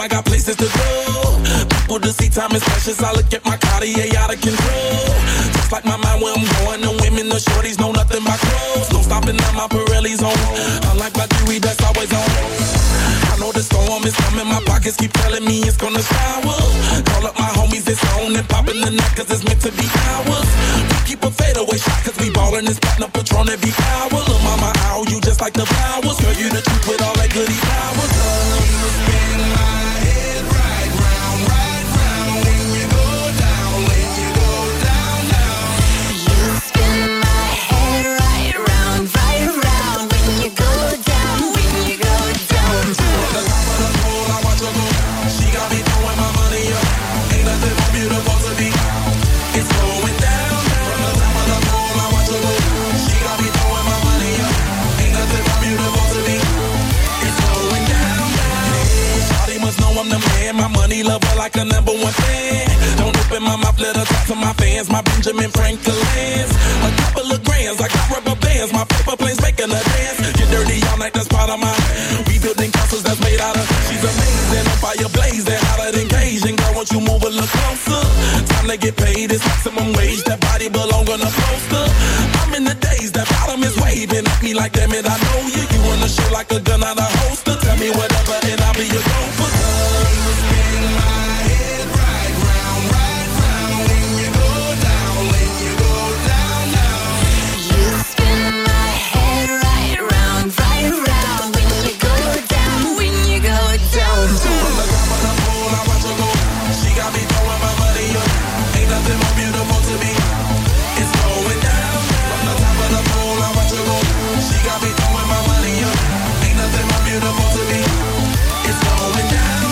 I got places to go. People to see, time is precious. I look at my Cartier out of control. Just like my mind where I'm going. The women, the shorties know nothing but clothes. No stopping at my Pirelli's on. Unlike my jewelry, that's always on. I know the storm is coming. My pockets keep telling me it's gonna shower. Call up my homies, it's on and popping the night cause it's meant to be ours. We keep a fadeaway shot cause we ballin' this platinum Patron every hour. Lil' mama, ow, you just like the flowers. Girl, you the truth with all that goody powers. You spin my head right round when you go down, when you go down, down. You spin my head right round when you go down, when you go down. From the top of the pole, I watch her go down. She got me throwing my money up. Ain't nothing more beautiful to be. It's going down. From the top of the pole, I watch her go down. She got me throwing my money up. Ain't nothing more beautiful to be. It's going down, down. Shawty must know I'm the man. My money lover like a number one fan. Don't open my mouth, let her talk to my fans. My Benjamin Franklin's. A couple of grands, I got rubber bands. My paper planes making a dance. Get dirty all night, that's part of my. We building castles that's made out of. She's amazing, on fire blazing, hotter than Cajun. Girl, won't you move a little closer? Time to get paid, it's maximum wage. That body belong on a poster. I'm in the days, that bottom is waving at me like, damn it, I know you. You wanna show like a gun out of holster. Tell me whatever and I'll be your gopher. You spin my head right round when you go down, when you go down, down. You spin my head right round when you go down, when you go down. From the top of the pole, I watch her go down. She got me throwing my money up. Ain't nothing more beautiful to me. It's going down. From the top of the pole, I watch her go down. She got me throwing my money up. Ain't nothing more beautiful to me. It's going down.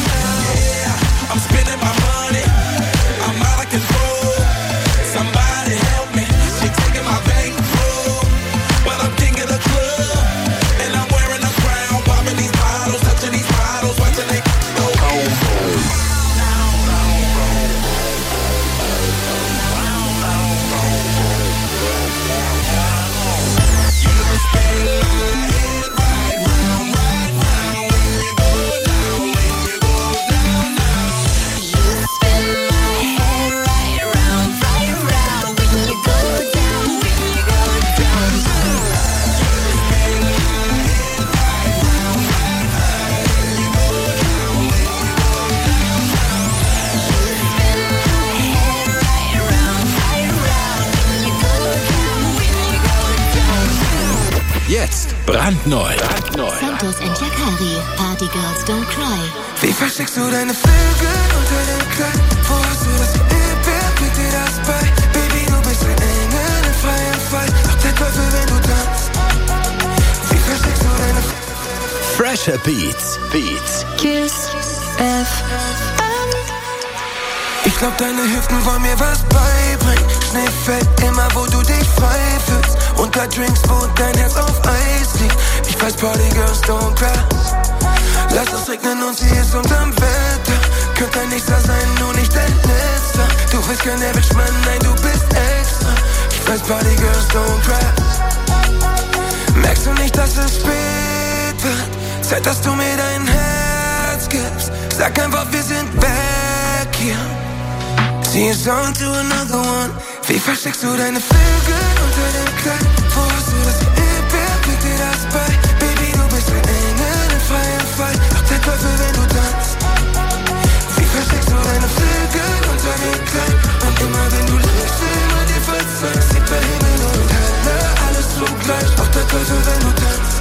Yeah, I'm spending my money. I'm out of control. Somebody help me. She taking my bankroll, but I'm king of the club, and I'm wearing a crown, popping these bottles, touching these bottles, watching they go. Jetzt brandneu. Santos and Yakari. Party Girls Don't Cry. Wie versteckst du deine Flügel unter dem Kleid? Wo hast du das geübt? Liegt dir das bei? Baby, du bist ein Engel im freien Fall. Doch der Teufel, wenn du tanzt. Wie versteckst du deine Fresher Beats. Kiss FM. Ich glaub, deine Hüften wollen mir was beibringen. Schnee fällt immer, wo du dich frei fühlst. Unter Drinks, wo dein Herz auf Eis liegt. Ich weiß, Party Girls don't cry. Lass es regnen und sie ist unterm Wetter. Könnte ein nächster sein, nur nicht dein letzter. Du bist kein Average Mann, nein, du bist extra. Ich weiß, Party Girls don't cry. Merkst du nicht, dass es spät wird? Zeit, dass du mir dein Herz gibst. Sag einfach, wir sind back hier. Sie ist on to another one. Wie versteckst du deine Flügel unter dem Kleid? Wo hast du das geübt? Liegt dir das bei? Baby, du bist ein Engel im freien Fall. Doch der Teufel, wenn du tanzt. Wie versteckst du deine Flügel unter dem Kleid? Und immer wenn du liegst, immer dir verzeihst. Sieht bei Himmel und Hölle alles zugleich. Doch der Teufel, wenn du tanzt.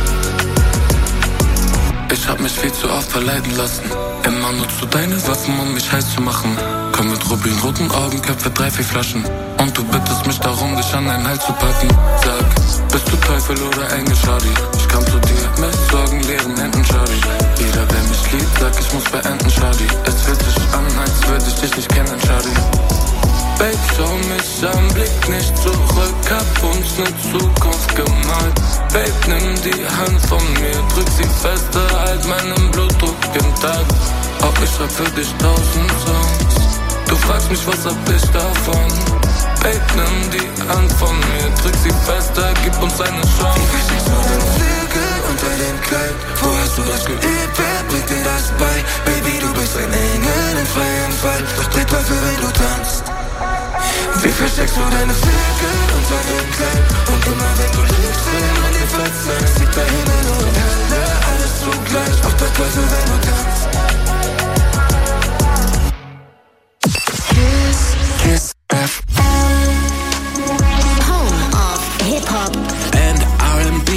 Ich hab mich viel zu oft verleiten lassen. Immer nutzt du deine Waffen, um mich heiß zu machen. Komm mit rubinroten Augen, Köpfe 3, 4 Flaschen. Und du bittest mich darum, dich an deinen Hals zu packen. Sag, bist du Teufel oder Engel, Shawty? Ich kam zu dir mit Sorgen, leeren Händen, Shawty. Jeder, der mich liebt, sagt, ich muss beenden, Shawty. Es fühlt sich an, als würde ich dich nicht kennen, Shawty. Babe, schau mich an, blick nicht zurück, hab uns ne Zukunft gemalt. Babe, nimm die Hand von mir, drück sie fester, halt meinen Blutdruck im Tag. Auch ich schreib für dich 1000 Songs. Du fragst mich, was hab ich davon? Babe, nimm die Hand von mir, drück sie fester, gib uns eine Chance. Wie versteckst du deine Flügel unter dem Kleid? Wo hast du das geübt? Wer bringt dir das bei? Baby, du bist ein Engel im freien Fall, doch der Teufel, wenn du tanzt. Wie versteckst du deine Flügel unter dem Kleid? Und immer wenn du liebst, will man dir verzeihen. Sieht der Himmel und Hölle, alles zugleich, doch der Teufel, wenn du tanzt. Kiss FM, home of hip hop and R&B.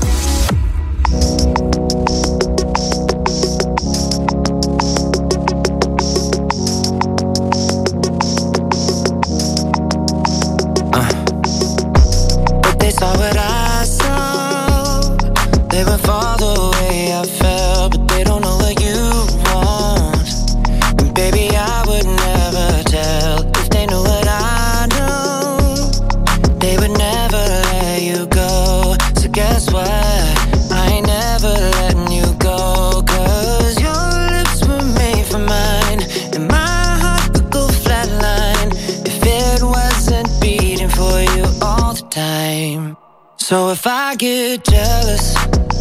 But they saw what I saw. They would fall the way I felt, but they don't know what you want. And baby, I would never tell. If they knew what I know, they would never let you go. So guess what? I ain't never letting you go. Cause your lips were made for mine, and my heart would go flatline if it wasn't beating for you all the time. So if I get jealous,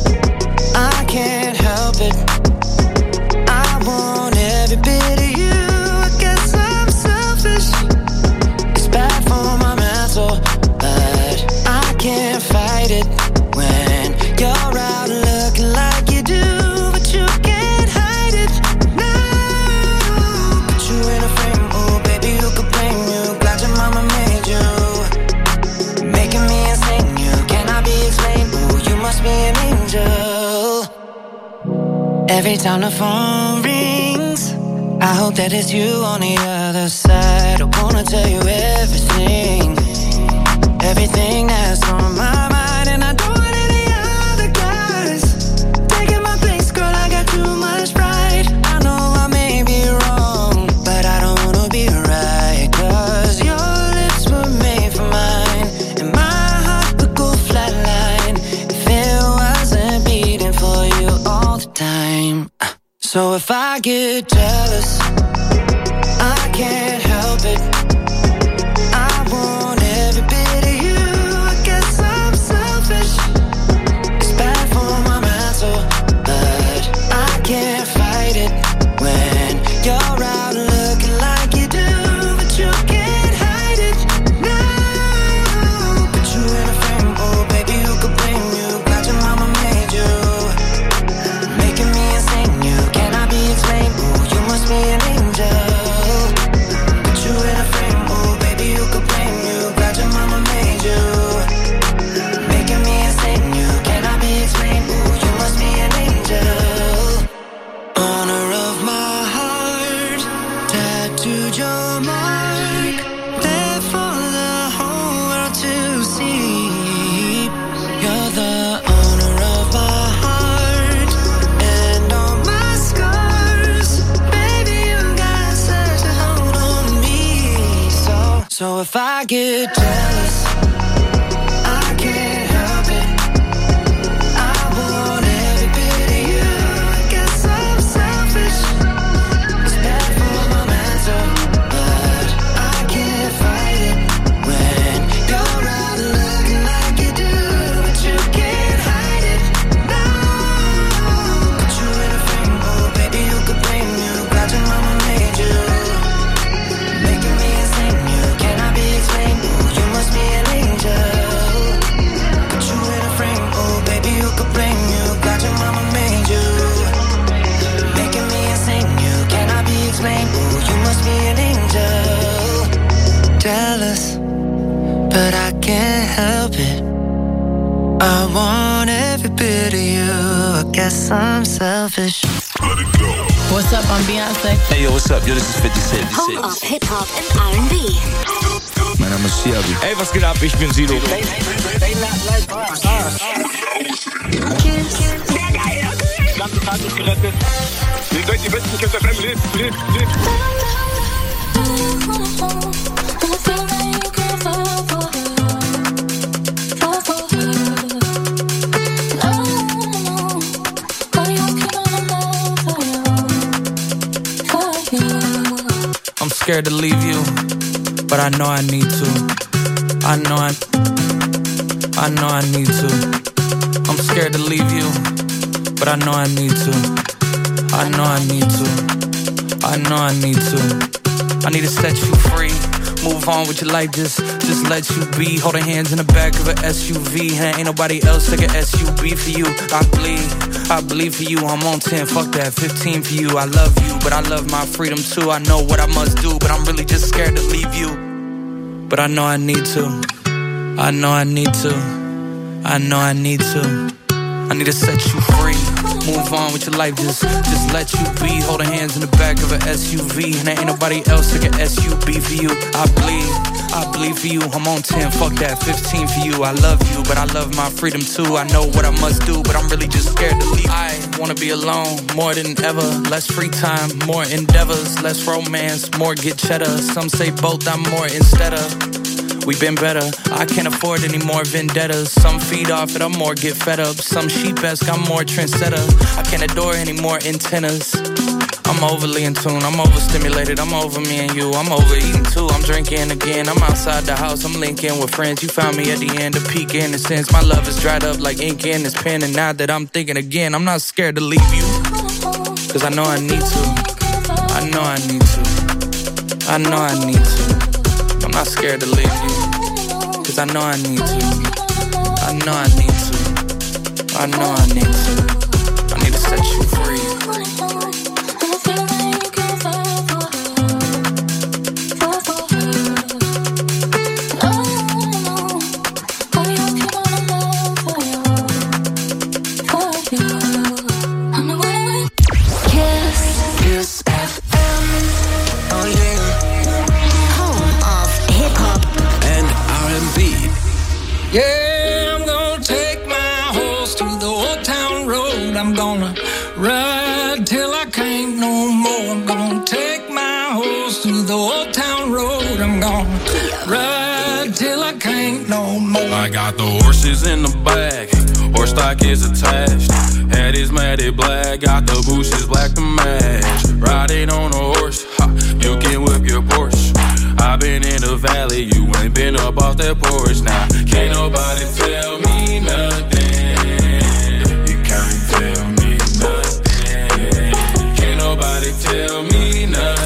I can't help it. I want every bit of you. I guess I'm selfish. It's bad for my mental, but I can't fight it when you're out looking like you do. But you can't hide it. No, put you in a frame. Oh, baby, who could blame you? Glad your mama made you, making me insane. You cannot be explained. Oh, you must be an angel. Every time the phone rings, I hope that it's you on the other side. I wanna tell you everything, everything that's on my mind. And I don't want any other guys taking my place, girl, I got too much pride. I know I may be wrong, but I don't wanna be right. Cause your lips were made for mine, and my heart would go flatline if it wasn't beating for you all the time. So if I get jealous, I can't help it. I want every bit of you. I guess I'm selfish. It's bad for my mental, but I can't fight it when you're out looking like you do. But you can't hide it. No, put you in a frame. Oh, baby, who could blame you? Glad your mama made you, making me insane. You cannot be explained. Oh, you must be an angel. Put you in a frame. Oh, baby, who could blame you? Glad your mama made you, making me insane. You cannot be explained. Oh, you must be an angel. Honor of my heart, tattooed your mark, there for the whole world to see. You're the owner of my heart and all my scars. Baby, you got such a hold on me. So if I get jealous, I can't help it. I want every bit of you. I guess I'm selfish. It's bad for my mental, but I can't fight it when you're out looking like you do. But you can't hide it. No, put you in a frame. Oh, baby, who could blame you? Glad your mama made you, making me insane. You cannot be explained. Oh, you must be an angel. Put you in a frame. Oh, baby, who could blame you? Glad your mama made you, making me insane. You cannot be explained. Oh, you must be an angel. Jealous, but I can't help it. I want every bit of you. I guess I'm selfish. What's up? I'm Beyonce. Hey, yo, what's up? Yo, this is 50 Cent. home of hip hop and R&B. Mein Name ist Siabi. Ey, was geht ab? Ich bin Sido. Ganze Tag ist gerettet. Ihr seid die besten Kids FM. Lebt. scared to leave you, but I know I need to. I know I need to. I'm scared to leave you, but I know I need to. I know I need to. I know I need to. I need to set you free. Move on with your life, just let you be. Holding hands in the back of an SUV, and ain't nobody else like an SUV for you. I bleed for you. I'm on 10, fuck that, 15 for you. I love you, but I love my freedom too. I know what I must do, but I'm really just scared to leave you. But I know I need to. I know I need to. I know I need to. I need to set you free. Move on with your life, just let you be. Holding hands in the back of an SUV, and there ain't nobody else like an SUV for you. I bleed for you. I'm on 10, fuck that, 15 for you. I love you, but I love my freedom too. I know what I must do, but I'm really just scared to leave. I wanna be alone more than ever. Less free time, more endeavors. Less romance, more get cheddar. Some say both, I'm more instead of. We been better, I can't afford any more vendettas. Some feed off it, I'm more get fed up. Some sheep-esque, I'm more trendsetter. I can't adore any more antennas. I'm overly in tune, I'm overstimulated, I'm over me and you. I'm overeating too, I'm drinking again. I'm outside the house, I'm linking with friends. You found me at the end, a peak in a sense. My love is dried up like ink in this pen. And now that I'm thinking again, I'm not scared to leave you, cause I know I need to. I know I need to. I know I need to. I'm not scared to leave you, cause I know I need to. I know I need to. I know I need to. I need to set you free. Yeah, I'm gonna take my horse to the old town road. I'm gonna ride till I can't no more. I'm gonna take my horse to the old town road. I'm gonna ride till I can't no more. I got the horses in the back, horse stock is attached. Head is matted black, got the bushes black to match. Riding on a horse, ha, you can whip your Porsche. I've been in the valley, you ain't been up off that porch. Now, can't nobody tell me nothing. You can't tell me nothing. Can't nobody tell me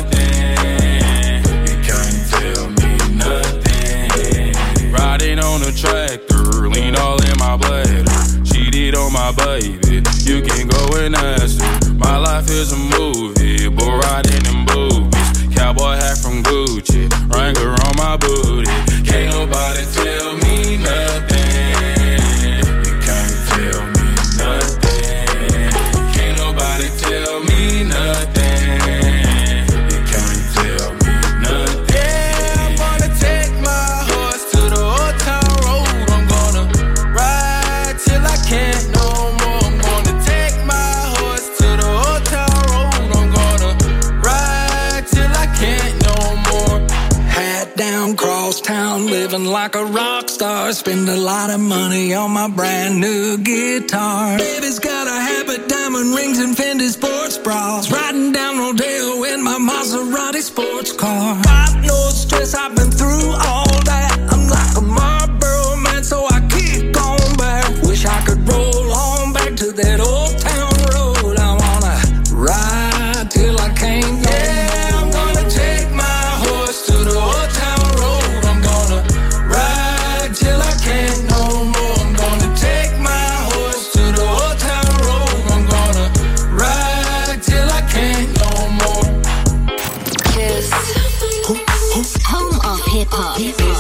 nothing. You can't tell me nothing. Riding on a tractor, lean all in my bladder. Cheated on my baby, you can go and ask her. My life is a movie, but riding in boobies. Cowboy hat from Gucci, Wrangler on my booty. Can't nobody tell me nothing. You can't tell me nothing. Can't nobody tell me nothing. You can't tell me nothing. Yeah, I'm gonna take my horse to the old town road. I'm gonna ride till I can't no more. I'm gonna take my horse to the old town road. I'm gonna ride till I can't no more. Hat down, cross town, living like a rock star. Spend a lot of money on my brand new guitar. Baby's got a habit, diamond rings and Fendi sports bras. Riding down Rodeo in my Maserati sports car. Got no stress, I've been through all that. I'm like a Marlboro man, so I keep going back. Wish I could roll on back to that old town road. I wanna ride till I can't go. Yeah, I'm gonna take my horse to the old town road. I'm gonna ride till I can't no more. I'm gonna take my horse to the old town road. I'm gonna ride till I can't no more. Kiss. Home of hip hop.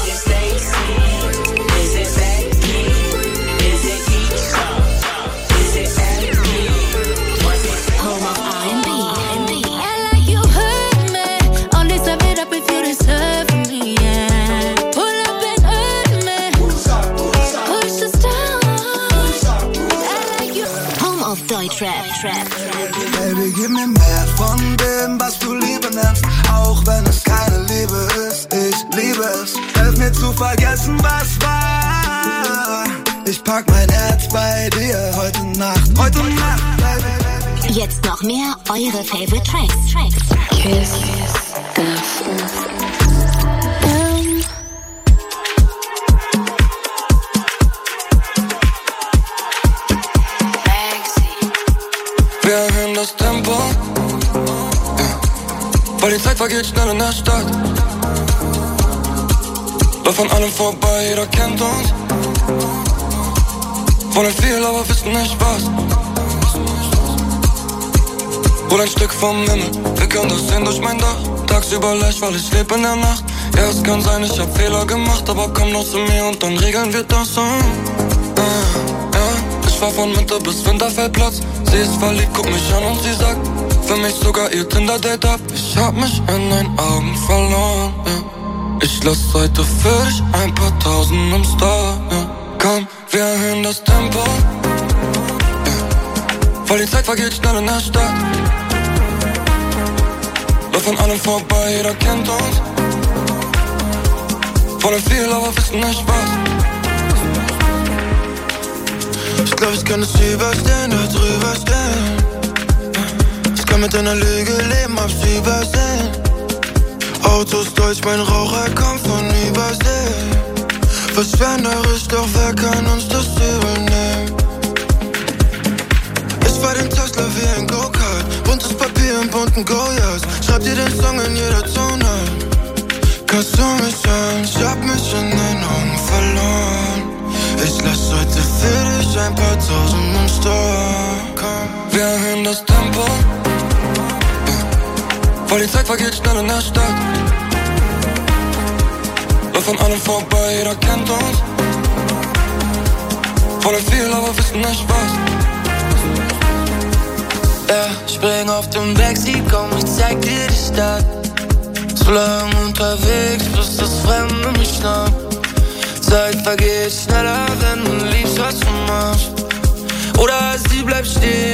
Baby, gib mir mehr von dem, was du Liebe nennst, auch wenn es keine Liebe ist. Ich liebe es, hilf mir zu vergessen, was war. Ich pack mein Herz bei dir heute Nacht, baby. Jetzt noch mehr eure Favorite Tracks. Kiss. Wir erhöhen das Tempo, ja. Weil die Zeit vergeht schnell in der Stadt. Läuft an allem vorbei, jeder kennt uns. Wollen viel, aber wissen nicht was. Hol ein Stück vom Himmel, wir können das sehen durch mein Dach. Tagsüber leicht, weil ich lebe in der Nacht. Ja, es kann sein, ich hab Fehler gemacht, aber komm noch zu mir und dann regeln wir das so. Ich fahr von Mitte bis Winterfeldplatz. Sie ist verliebt, guck mich an und sie sagt, für mich sogar ihr Tinder-Date ab. Ich hab mich in deinen Augen verloren, ja. Ich lass heute für dich ein paar Tausend im Store, ja. Komm, wir erhöhen das Tempo, ja. Weil die Zeit vergeht schnell in der Stadt. Läuft an allem vorbei, jeder kennt uns. Wollen viel, aber wissen nicht was. Ich glaub, ich kann es überstehen, da drüber stehen. Ich kann mit einer Lüge leben, hab's übersehen. Autos deutsch, mein Raucher kommt von Übersee. Verschwenderisch, doch wer kann uns das übernehmen? Ich fahr den Tesla wie ein Go-Kart. Buntes Papier und bunten Goyas. Schreib dir den Song in jeder Tonart. Kannst du mich an? Ich hab mich in den Augen verloren. Ich lass heute für dich ein paar Tausend im Store. Komm. Wir erhöhen das Tempo, ja. Weil die Zeit vergeht schnell in der Stadt. Läuft an allem vorbei, jeder kennt uns. Wollen viel, aber wissen nicht was. Ja, spring auf dem Backseat, komm, ich zeig dir die Stadt. So lang unterwegs, bis das Fremde mich schnappt. Zeit vergeht schneller, wenn du liebst, was du machst. Oder sie bleibt stehen